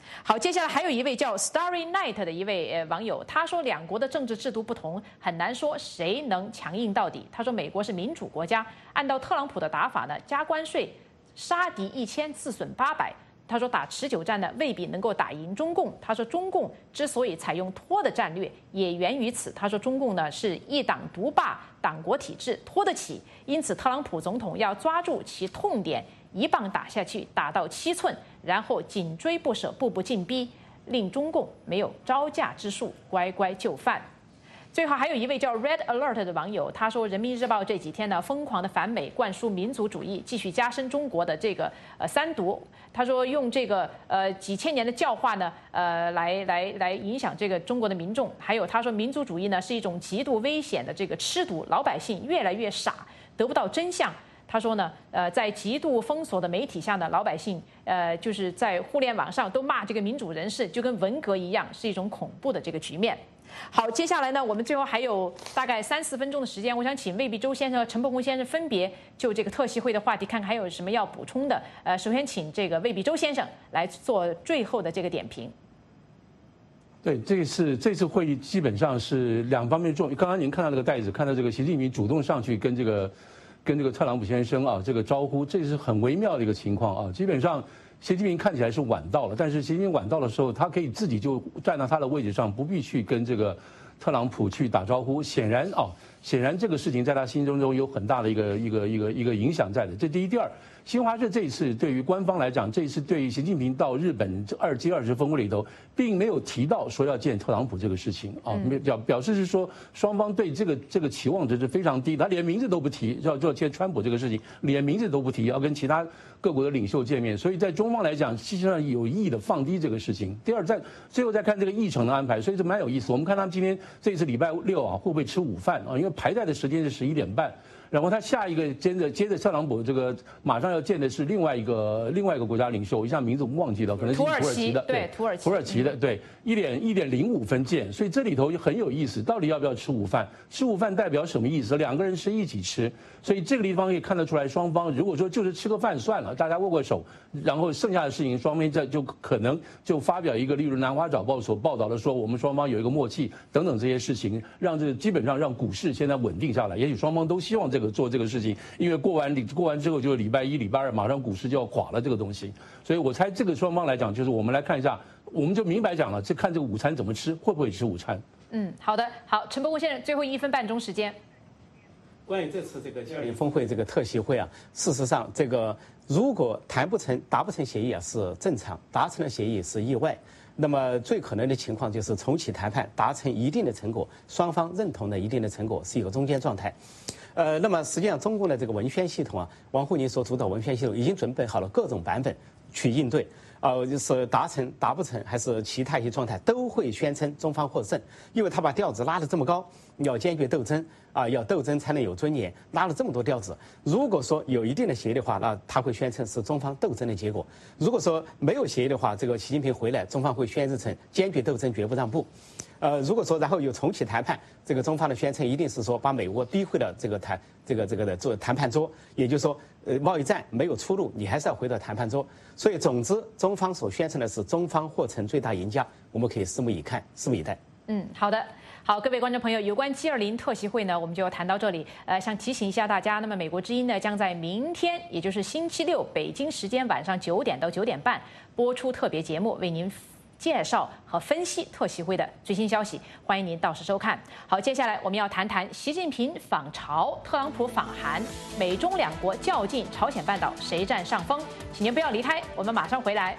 好，接下来还有一位叫 Starry Night 的一位网友，他说两国的政治制度不同，很难说谁能强硬到底。他说美国是民主国家，按照特朗普的打法呢，加关税，杀敌1000，自损800。他说打持久战呢，未必能够打赢中共。他说中共之所以采用拖的战略，也源于此。他说中共呢是一党独霸党国体制，拖得起，因此特朗普总统要抓住其痛点，一棒打下去，打到7寸，然后紧追不舍，步步进逼，令中共没有招架之术，乖乖就范。最后还有一位叫 Red Alert 的网友，他说人民日报这几天呢疯狂的反美，灌输民族主义，继续加深中国的这个三独。他说用这个几千年的教化呢来影响这个中国的民众。还有他说民族主义呢是一种极度危险的这个吃毒，老百姓越来越傻，得不到真相。他说呢，在极度封锁的媒体下呢，老百姓就是在互联网上都骂这个民主人士，就跟文革一样，是一种恐怖的这个局面。好，接下来呢，我们最后还有大概3-4分钟的时间，我想请魏必周先生和陈伯宏先生分别就这个特协会的话题，看看还有什么要补充的。首先请这个魏必周先生来做最后的这个点评。 对，这次会议基本上是两方面重。刚刚您看到这个袋子，看到这个习近平主动上去跟这个特朗普先生啊这个招呼，这是很微妙的一个情况啊。基本上习近平看起来是晚到了，但是习近平晚到的时候，他可以自己就站到他的位置上，不必去跟这个特朗普去打招呼。显然这个事情在他心中有很大的一个影响在的。这第一，第二，新华社这一次对于官方来讲，这一次对于习近平到日本G20峰会里头，并没有提到说要见特朗普这个事情啊，表示是说双方对这个期望值是非常低，他连名字都不提，要见川普这个事情，连名字都不提，要跟其他各国的领袖见面，所以在中方来讲，实际上有意的放低这个事情。第二，最后再看这个议程的安排，所以这蛮有意思。我们看他们今天这一次礼拜6啊，会不会吃午饭啊？因为排在的时间是11点半。然后他下一个接着特朗普这个马上要见的是另外一个国家领袖，一下名字我们忘记了，可能是土耳其的， 对，土耳其的， 对，1点05分见，所以这里头很有意思，到底要不要吃午饭？吃午饭代表什么意思？两个人是一起吃，所以这个地方可以看得出来，双方如果说就是吃个饭算了，大家握握手，然后剩下的事情双方就可能就发表一个，例如南华早报所报道的说，我们双方有一个默契等等这些事情，基本上让股市现在稳定下来。也许双方都希望做这个事情，因为过完之后就是礼拜1、礼拜2，马上股市就要垮了这个东西，所以我猜这个双方来讲，就是我们来看一下，我们就明白讲了，就看这个午餐怎么吃，会不会吃午餐。 好的，好，陈伯宏先生，最后1分半钟时间。 关于这次这个G20峰会这个特协会啊，事实上这个如果达不成协议啊是正常，达成了协议是意外。那么最可能的情况就是重启谈判，达成一定的成果，双方认同的一定的成果，是一个中间状态。那么实际上中共的这个文宣系统啊，王沪宁所主导文宣系统已经准备好了各种版本去应对。就是达成达不成还是其他一些状态，都会宣称中方获胜，因为他把调子拉得这么高，要坚决斗争啊，要斗争才能有尊严，拉了这么多调子。如果说有一定的协议的话，那他会宣称是中方斗争的结果；如果说没有协议的话，这个习近平回来，中方会宣示成坚决斗争，绝不让步。如果说然后又重启谈判，这个中方的宣称一定是说把美国逼回了这个做谈判桌，也就是说，贸易战没有出路，你还是要回到谈判桌。所以，总之，中方所宣称的是中方或成最大赢家，我们可以拭目以看，拭目以待。 好的。好，各位观众朋友，有关G20特协会呢，我们就谈到这里。想提醒一下大家，那么美国之音呢，将在明天，也就是星期6北京时间晚上9点到9点半播出特别节目，为您介绍和分析特协会的最新消息，欢迎您到时收看。好，接下来我们要谈谈习近平访朝，特朗普访韩，美中两国较劲朝鲜半岛谁占上风？请您不要离开，我们马上回来。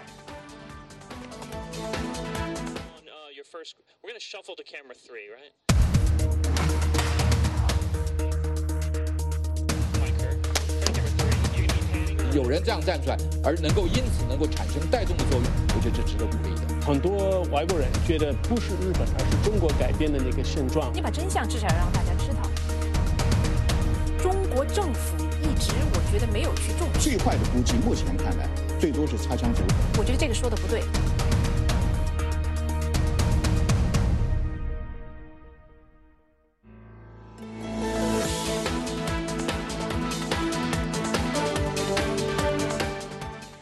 We're going to shuffle to camera 3, right? Camera 3. 有人这样站出来，而因此能够产生带动的作用，我觉得这值得鼓励的。 很多外国人觉得不是日本，而是中国改变的那个现状。 你把真相至少要让大家知道。中国政府一直我觉得没有去重视。 最坏的估计，目前看来，最多是擦枪走火。 我觉得这个说的不对。欢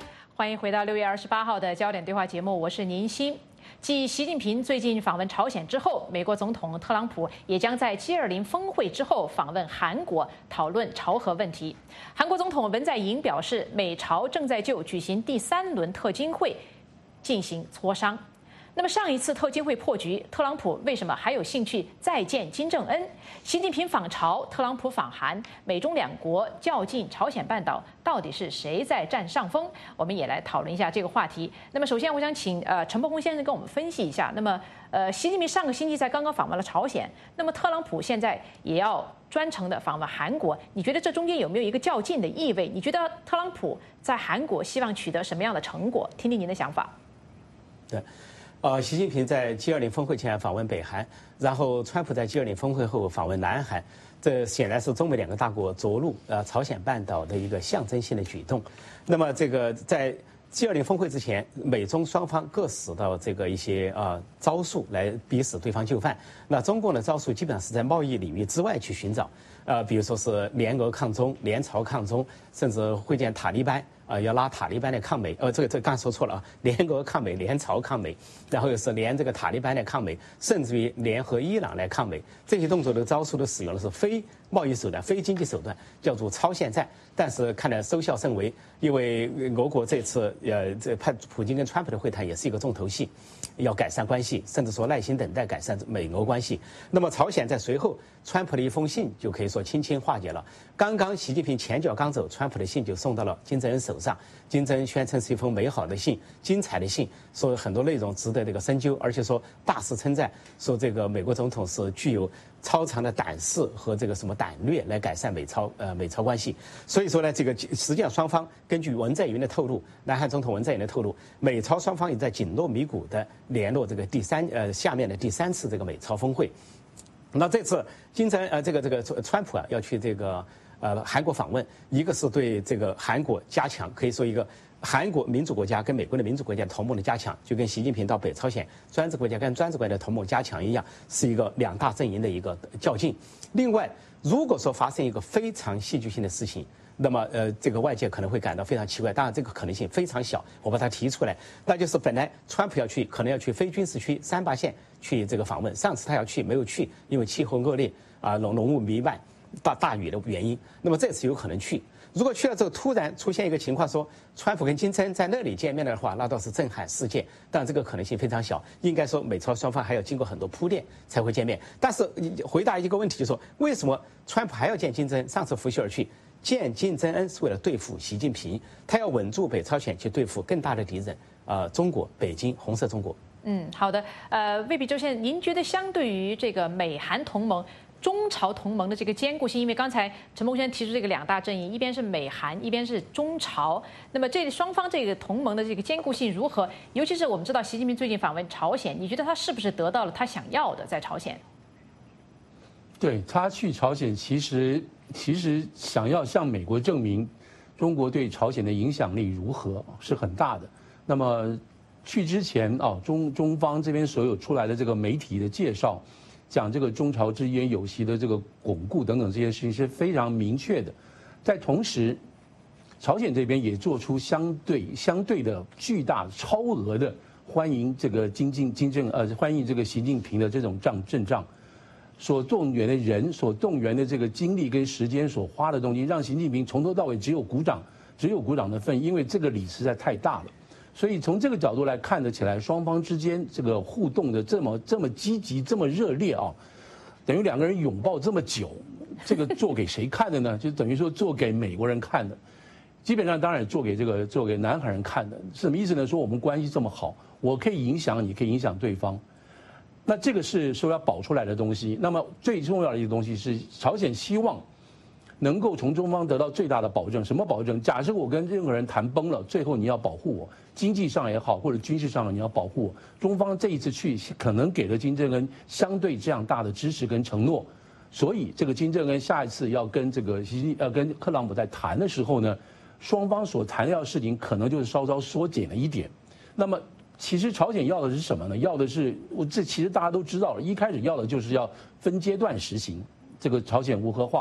欢迎回到6月28号的焦点对话节目，我是宁鑫。继习近平最近访问朝鲜之后，美国总统特朗普也将在G20峰会之后访问韩国，讨论朝核问题。韩国总统文在寅表示，美朝正在就举行第3轮特金会进行磋商。那么上一次特金会破局，特朗普为什么还有兴趣再见金正恩？习近平访朝，特朗普访韩，美中两国较劲朝鲜半岛，到底是谁在占上风？我们也来讨论一下这个话题。那么首先，我想请陈伯宏先生跟我们分析一下。那么习近平上个星期才刚刚访问了朝鲜，那么特朗普现在也要专程的访问韩国，你觉得这中间有没有一个较劲的意味？你觉得特朗普在韩国希望取得什么样的成果？听听您的想法。 对。习近平在G20峰会前访问北韩，然后川普在G20峰会后访问南韩，这显然是中美两个大国着陆朝鲜半岛的一个象征性的举动。那么这个在G20峰会之前，美中双方各使到这个一些招数来逼使对方就范。那中共的招数基本上是在贸易领域之外去寻找，比如说是联俄抗中、联朝抗中，甚至会见塔利班。要拉塔利班来抗美，这个刚才说错了啊，联俄抗美，联朝抗美，然后又是联这个塔利班来抗美，甚至于联合伊朗来抗美，这些动作的招数都使用的是非贸易手段、非经济手段，叫做超限战。但是看来收效甚微，因为俄国这次这普京跟川普的会谈也是一个重头戏，要改善关系，甚至说耐心等待改善美俄关系。那么朝鲜在随后，川普的一封信就可以说轻轻化解了。刚刚习近平前脚刚走，川普的信就送到了金正恩手上。金正恩宣称是一封美好的信、精彩的信，说很多内容值得这个深究，而且说大肆称赞，说这个美国总统是具有超长的胆识和这个什么胆略来改善美朝关系。所以说呢，这个实际上双方根据文在寅的透露，南韩总统文在寅的透露，美朝双方也在紧锣密鼓的联络这个下面的第3次这个美朝峰会。那这次川普要去这个韩国访问，一个是对这个韩国加强，可以说一个韩国民主国家跟美国的民主国家同盟的加强，就跟习近平到北朝鲜专制国家跟专制国家的同盟加强一样，是一个两大阵营的一个较劲。另外，如果说发生一个非常戏剧性的事情，那么这个外界可能会感到非常奇怪，当然这个可能性非常小，我把它提出来，那就是本来川普可能要去非军事区38县去这个访问，上次他要去没有去，因为气候恶劣浓雾弥漫、大雨的原因，那么这次有可能去。如果去了之后突然出现一个情况，说川普跟金正恩在那里见面的话，那倒是震撼世界，但这个可能性非常小。应该说美朝双方还要经过很多铺垫才会见面。但是回答一个问题，就是说为什么川普还要见金正恩？上次拂袖而去。见金正恩是为了对付习近平，他要稳住北朝鲜，去对付更大的敌人中国、北京、红色中国。 好的，魏必周先生，您觉得相对于这个美韩同盟、中朝同盟的这个坚固性，因为刚才陈伯宏先生提出这个两大阵营，一边是美韩，一边是中朝，那么这双方这个同盟的这个坚固性如何？尤其是我们知道习近平最近访问朝鲜，你觉得他是不是得到了他想要的在朝鲜？ 对，他去朝鲜其实想要向美国证明中国对朝鲜的影响力如何是很大的。那么去之前中方这边所有出来的这个媒体的介绍，讲这个中朝之间友谊的这个巩固等等这些事情是非常明确的。在同时，朝鲜这边也做出相对的巨大超额的欢迎这个欢迎这个习近平的这种阵仗。所动员的人，所动员的这个精力跟时间所花的东西，让习近平从头到尾只有鼓掌的份，因为这个礼实在太大了。所以从这个角度来看得起来，双方之间这个互动的这么积极、这么热烈等于两个人拥抱这么久，这个做给谁看的呢？就等于说做给美国人看的，基本上当然做给南韩人看的。什么意思呢？说我们关系这么好，我可以影响你，可以影响对方。那这个是说要保出来的东西。那么最重要的一个东西是，朝鲜希望能够从中方得到最大的保证。什么保证？假设我跟任何人谈崩了，最后你要保护我，经济上也好，或者军事上你要保护我。中方这一次去可能给了金正恩相对这样大的支持跟承诺，所以这个金正恩下一次要跟跟特朗普在谈的时候呢，双方所谈的事情可能就是稍稍缩减了一点。那么其实朝鲜要的是什么呢？要的是这其实大家都知道了，一开始要的就是要分阶段实行这个朝鲜无核化，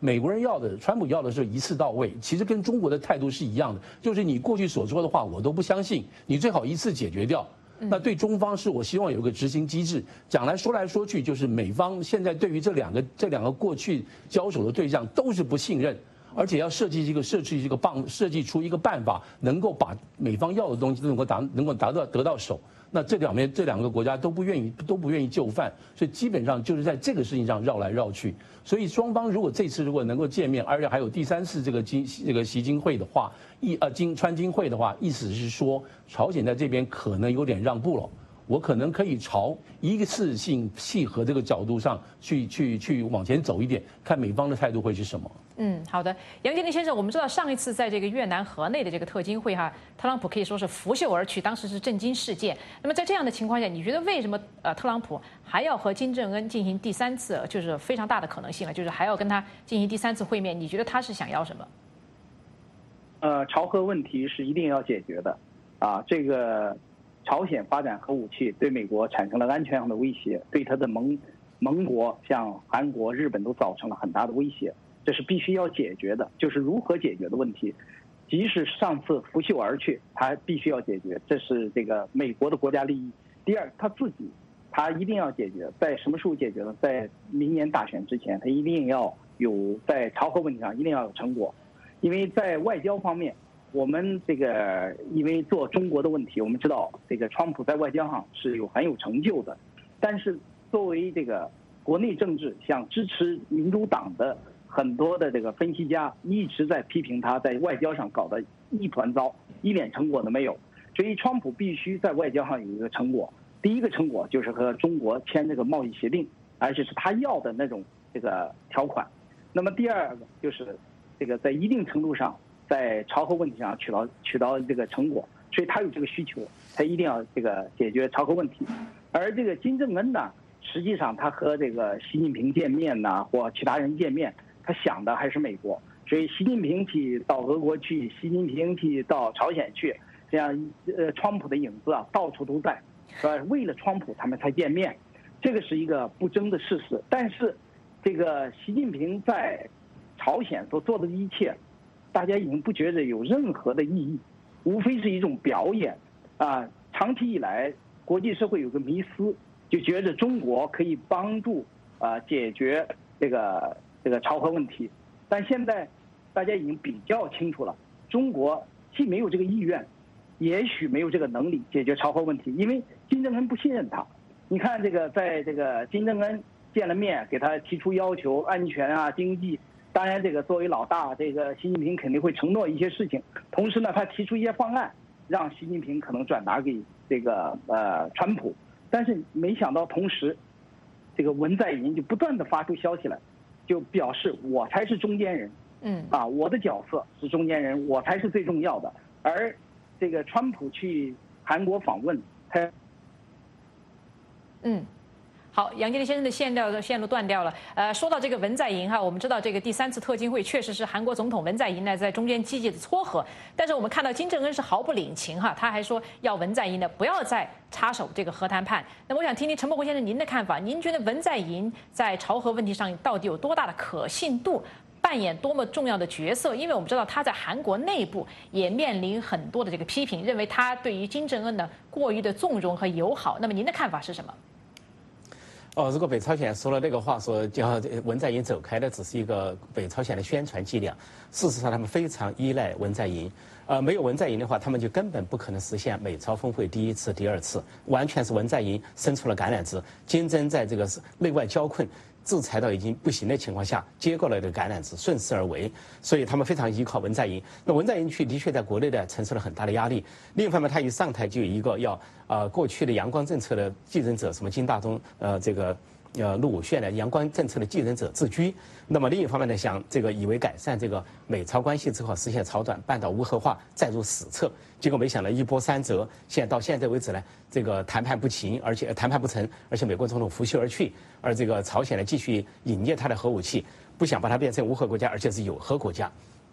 美国人要的，川普要的是一次到位，其实跟中国的态度是一样的，就是你过去所说的话我都不相信，你最好一次解决掉。那对中方是我希望有一个执行机制，讲来说去就是美方现在对于这两个过去交手的对象都是不信任，而且要设计出一个办法，能够把美方要的东西能够得到手。那这两个国家都不愿意就范，所以基本上就是在这个事情上绕来绕去。所以双方这次如果能够见面，而且还有第3次这个习金会的话，川金会的话，意思是说朝鲜在这边可能有点让步了。我可能可以朝一次性契合这个角度上去往前走一点，看美方的态度会是什么。 好的，杨洁篪先生，我们知道上一次在这个越南河内的这个特金会特朗普可以说是拂袖而去，当时是震惊世界。那么在这样的情况下，你觉得为什么特朗普还要和金正恩进行第3次，就是非常大的可能性了，就是还要跟他进行第3次会面？你觉得他是想要什么？ 朝核问题是一定要解决的这个。朝鲜发展核武器对美国产生了安全上的威胁，对他的盟国像韩国、日本都造成了很大的威胁，这是必须要解决的，就是如何解决的问题。即使上次拂袖而去，他必须要解决，这是这个美国的国家利益。第二，他一定要解决，在什么时候解决呢？在明年大选之前，他一定要在朝核问题上一定要有成果，因为在外交方面。我们因为做中国的问题，我们知道川普在外交上是很有成就的，但是作为国内政治，像支持民主党的很多的分析家一直在批评他在外交上搞得一团糟，一点成果都没有。所以川普必须在外交上有一个成果。第一个成果就是和中国签贸易协定，而且是他要的那种条款。那么第二个就是在一定程度上。在朝核问题上取到成果，所以他有这个需求，他一定要解决朝核问题。而金正恩呢，实际上他和习近平见面或其他人见面，他想的还是美国。所以习近平去到俄国去，习近平去到朝鲜去，这样川普的影子到处都在，是吧？为了川普他们才见面，这个是一个不争的事实。但是习近平在朝鲜所做的一切。大家已经不觉得有任何的意义，无非是一种表演长期以来，国际社会有个迷思，就觉得中国可以帮助解决这个朝核问题，但现在大家已经比较清楚了，中国既没有这个意愿，也许没有这个能力解决朝核问题，因为金正恩不信任他。你看在金正恩见了面，给他提出要求，安全经济。当然，作为老大，习近平肯定会承诺一些事情。同时呢，他提出一些方案，让习近平可能转达给川普。但是没想到，同时，文在寅就不断的发出消息来，就表示我才是中间人。我的角色是中间人，我才是最重要的。而川普去韩国访问，他。 好，杨洁篪先生的线路断掉了。说到文在寅我们知道第3次特金会确实是韩国总统文在寅呢在中间积极的撮合，但是我们看到金正恩是毫不领情他还说要文在寅呢不要再插手核谈判。那么我想听听陈伯辉先生您的看法，您觉得文在寅在朝核问题上到底有多大的可信度？扮演多么重要的角色？因为我们知道他在韩国内部也面临很多的批评，认为他对于金正恩呢过于的纵容和友好。那么您的看法是什么？ 如果北朝鲜说了这个话，说叫文在寅走开的，只是一个北朝鲜的宣传伎俩。事实上，他们非常依赖文在寅。没有文在寅的话，他们就根本不可能实现美朝峰会第1次、第2次，完全是文在寅伸出了橄榄枝。金正在内外交困、制裁到已经不行的情况下，接过了这个橄榄枝，顺势而为。所以他们非常依靠文在寅。那文在寅的确在国内呢承受了很大的压力。另一方面，他一上台就有一个要过去的阳光政策的继任者，什么金大中陆武铉的阳光政策的继任者自居。那么另一方面呢，想以为改善美朝关系之后实现朝短，半岛无核化再入史册。结果没想到一波三折，到现在为止呢，谈判不成，而且美国总统拂袖而去，而朝鲜呢继续引荐他的核武器，不想把它变成无核国家，而且是有核国家。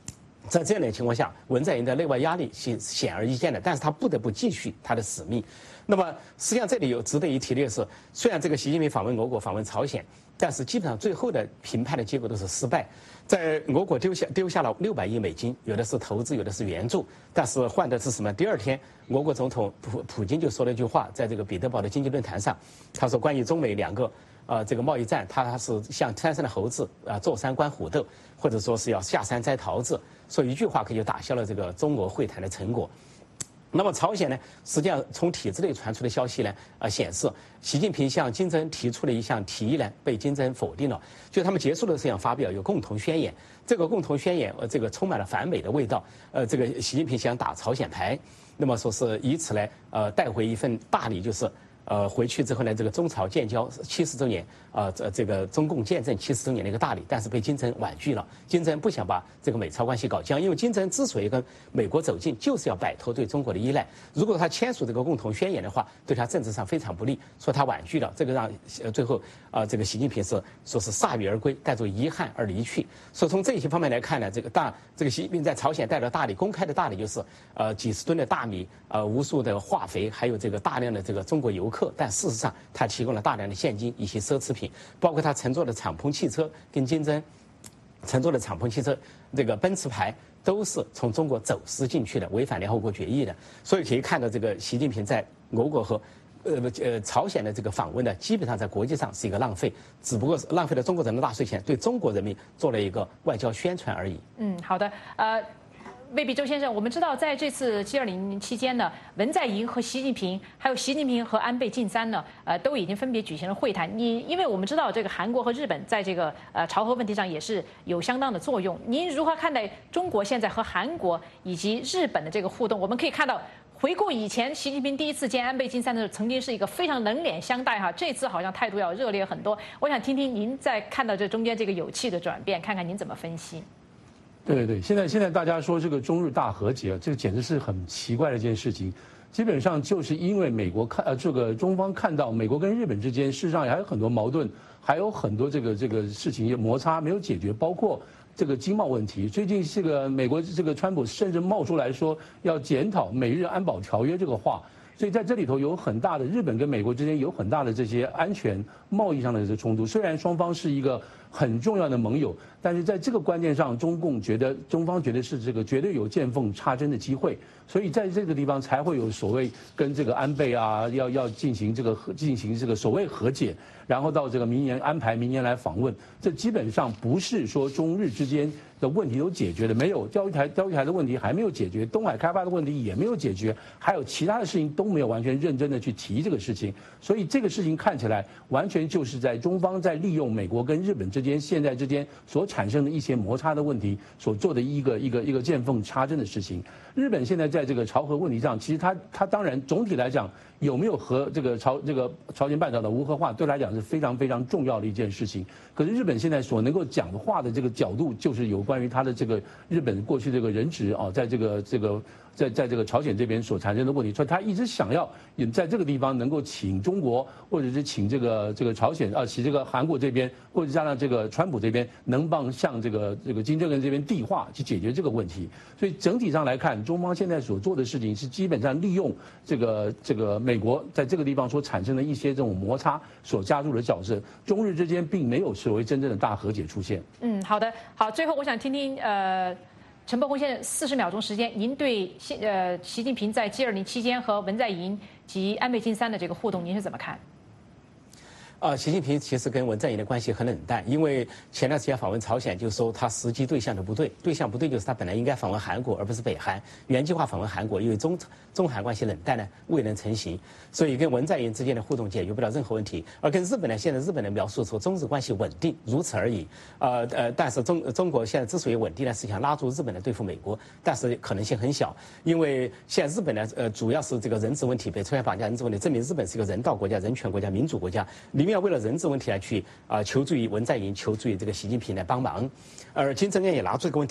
在这样的情况下，文在寅的内外压力是显而易见的，但是他不得不继续他的使命。那么实际上这里有值得一提的是，虽然这个习近平访问俄国、访问朝鲜，但是基本上最后的评判的结果都是失败。在俄国丢下了600亿美金，有的是投资，有的是援助，但是换的是什么？第二天，俄国总统普京就说了一句话，在这个彼得堡的经济论坛上，他说关于中美两个这个贸易战，他是像山上的猴子坐山观虎斗，或者说是要下山摘桃子，说一句话可以就打消了这个中俄会谈的成果。那么朝鲜呢，实际上从体制内传出的消息呢，显示习近平向金正恩提出的一项提议呢，被金正恩否定了。就他们结束的时候发表有共同宣言，这个共同宣言这个充满了反美的味道。这个习近平想打朝鲜牌，那么说是以此来带回一份大礼，就是回去之后呢，这个中朝建交70周年这个中共建政70周年的一个大礼，但是被金正恩婉拒了。金正恩不想把这个美朝关系搞僵，因为金正恩之所以跟美国走近，就是要摆脱对中国的依赖。如果他签署这个共同宣言的话，对他政治上非常不利，所以他婉拒了。这个让最后这个习近平说是铩羽而归，带着遗憾而离去。所以从这些方面来看呢，这个习近平在朝鲜带了大礼，公开的大礼就是几十吨的大米，无数的化肥，还有这个大量的这个中国游客。但事实上，他提供了大量的现金以及奢侈品，包括他乘坐的敞篷汽车跟金正恩乘坐的敞篷汽车，这个奔驰牌都是从中国走私进去的，违反联合国决议的。所以可以看到，这个习近平在俄国和朝鲜的这个访问呢，基本上在国际上是一个浪费，只不过是浪费了中国人的纳税钱，对中国人民做了一个外交宣传而已。 好的，未必周先生，我们知道在这次G20期间呢，文在寅和习近平，还有习近平和安倍晋三呢，都已经分别举行了会谈。因为我们知道这个韩国和日本在这个朝核问题上也是有相当的作用。您如何看待中国现在和韩国以及日本的这个互动？我们可以看到，回顾以前习近平第一次见安倍晋三的时候，曾经是一个非常冷脸相待哈，这次好像态度要热烈很多。我想听听您在看到这中间这个有气的转变，看看您怎么分析。 对，现在大家说这个中日大和解，这个简直是很奇怪的一件事情。基本上就是因为美国这个中方看到美国跟日本之间事实上还有很多矛盾，还有很多这个事情摩擦没有解决，包括这个经贸问题。最近这个美国这个川普甚至冒出来说要检讨美日安保条约这个话。所以在这里头有很大的日本跟美国之间有很大的这些安全贸易上的这冲突。虽然双方是一个很重要的盟友，但是在这个关键上，中方觉得是这个绝对有见缝插针的机会，所以在这个地方才会有所谓跟这个安倍啊要进行这个所谓和解，然后到这个明年来访问。这基本上不是说中日之间的问题都解决了，没有钓鱼台的问题还没有解决，东海开发的问题也没有解决，还有其他的事情都没有完全认真的去提这个事情。所以这个事情看起来完全就是在中方在利用美国跟日本现在之间所产生的一些摩擦的问题所做的一个见缝插针的事情。日本现在在这个朝核问题上，其实它当然总体来讲有没有和这个朝鲜半岛的无核化，对他来讲是非常非常重要的一件事情。可是日本现在所能够讲的话的这个角度，就是有关于他的这个日本过去这个人质啊，在这个朝鲜这边所产生的问题，所以他一直想要在这个地方能够请中国，或者是请这个朝鲜请这个韩国这边，或者加上这个川普这边，能帮向这个金正恩这边递话去解决这个问题。所以整体上来看，中方现在所做的事情是基本上利用这个美国在这个地方所产生的一些这种摩擦所加入的角色，中日之间并没有所谓真正的大和解出现。 好的，好，最后我想听听陈伯宏先生40秒钟时间，您对习近平在G20期间和文在寅及安倍晋三的这个互动，您是怎么看？ 习近平其实跟文在寅的关系很冷淡，因为前段时间访问朝鲜，就说他时机对象的不对，对象不对就是他本来应该访问韩国而不是北韩，原计划访问韩国，因为中韩关系冷淡呢未能成型，所以跟文在寅之间的互动解决不了任何问题。而跟日本呢，现在日本人描述说中日关系稳定，如此而已。但是中国现在之所以稳定呢，是想拉住日本来对付美国，但是可能性很小，因为现在日本呢主要是这个人质问题，被朝鲜绑架人质问题，证明日本是一个人道国家、人权国家、民主国家，里面要为了人质问题来去求助于文在寅，求助于这个习近平来帮忙，而金正恩也拿出这个问题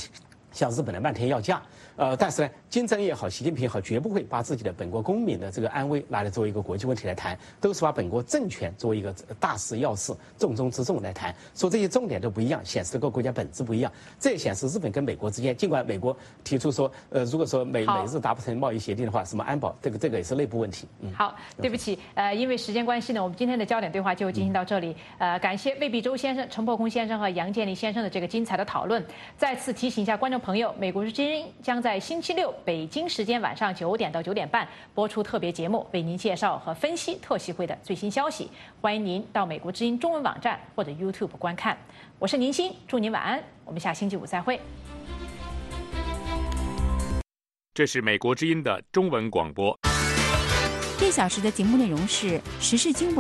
向日本的漫天要价。但是呢，金正恩也好，习近平也好，绝不会把自己的本国公民的这个安危拿来作为一个国际问题来谈，都是把本国政权作为一个大事要事、重中之重来谈。说这些重点都不一样，显示这个国家本质不一样。这也显示日本跟美国之间，尽管美国提出说，如果说美日达不成贸易协定的话，什么安保，这个也是内部问题。 好，对不起，因为时间关系呢，我们今天的焦点对话就进行到这里。感谢魏必洲先生、陈伯公先生和杨建立先生的这个精彩的讨论。再次提醒一下观众朋友，美国之音将在星期六北京时间晚上9点到9点半播出特别节目，为您介绍和分析特习会的最新消息。欢迎您到美国之音中文网站或者 YouTube 观看。我是宁鑫，祝您晚安，我们下星期五再会。 这是美国之音的中文广播。 1小时的节目内容是时事经纬。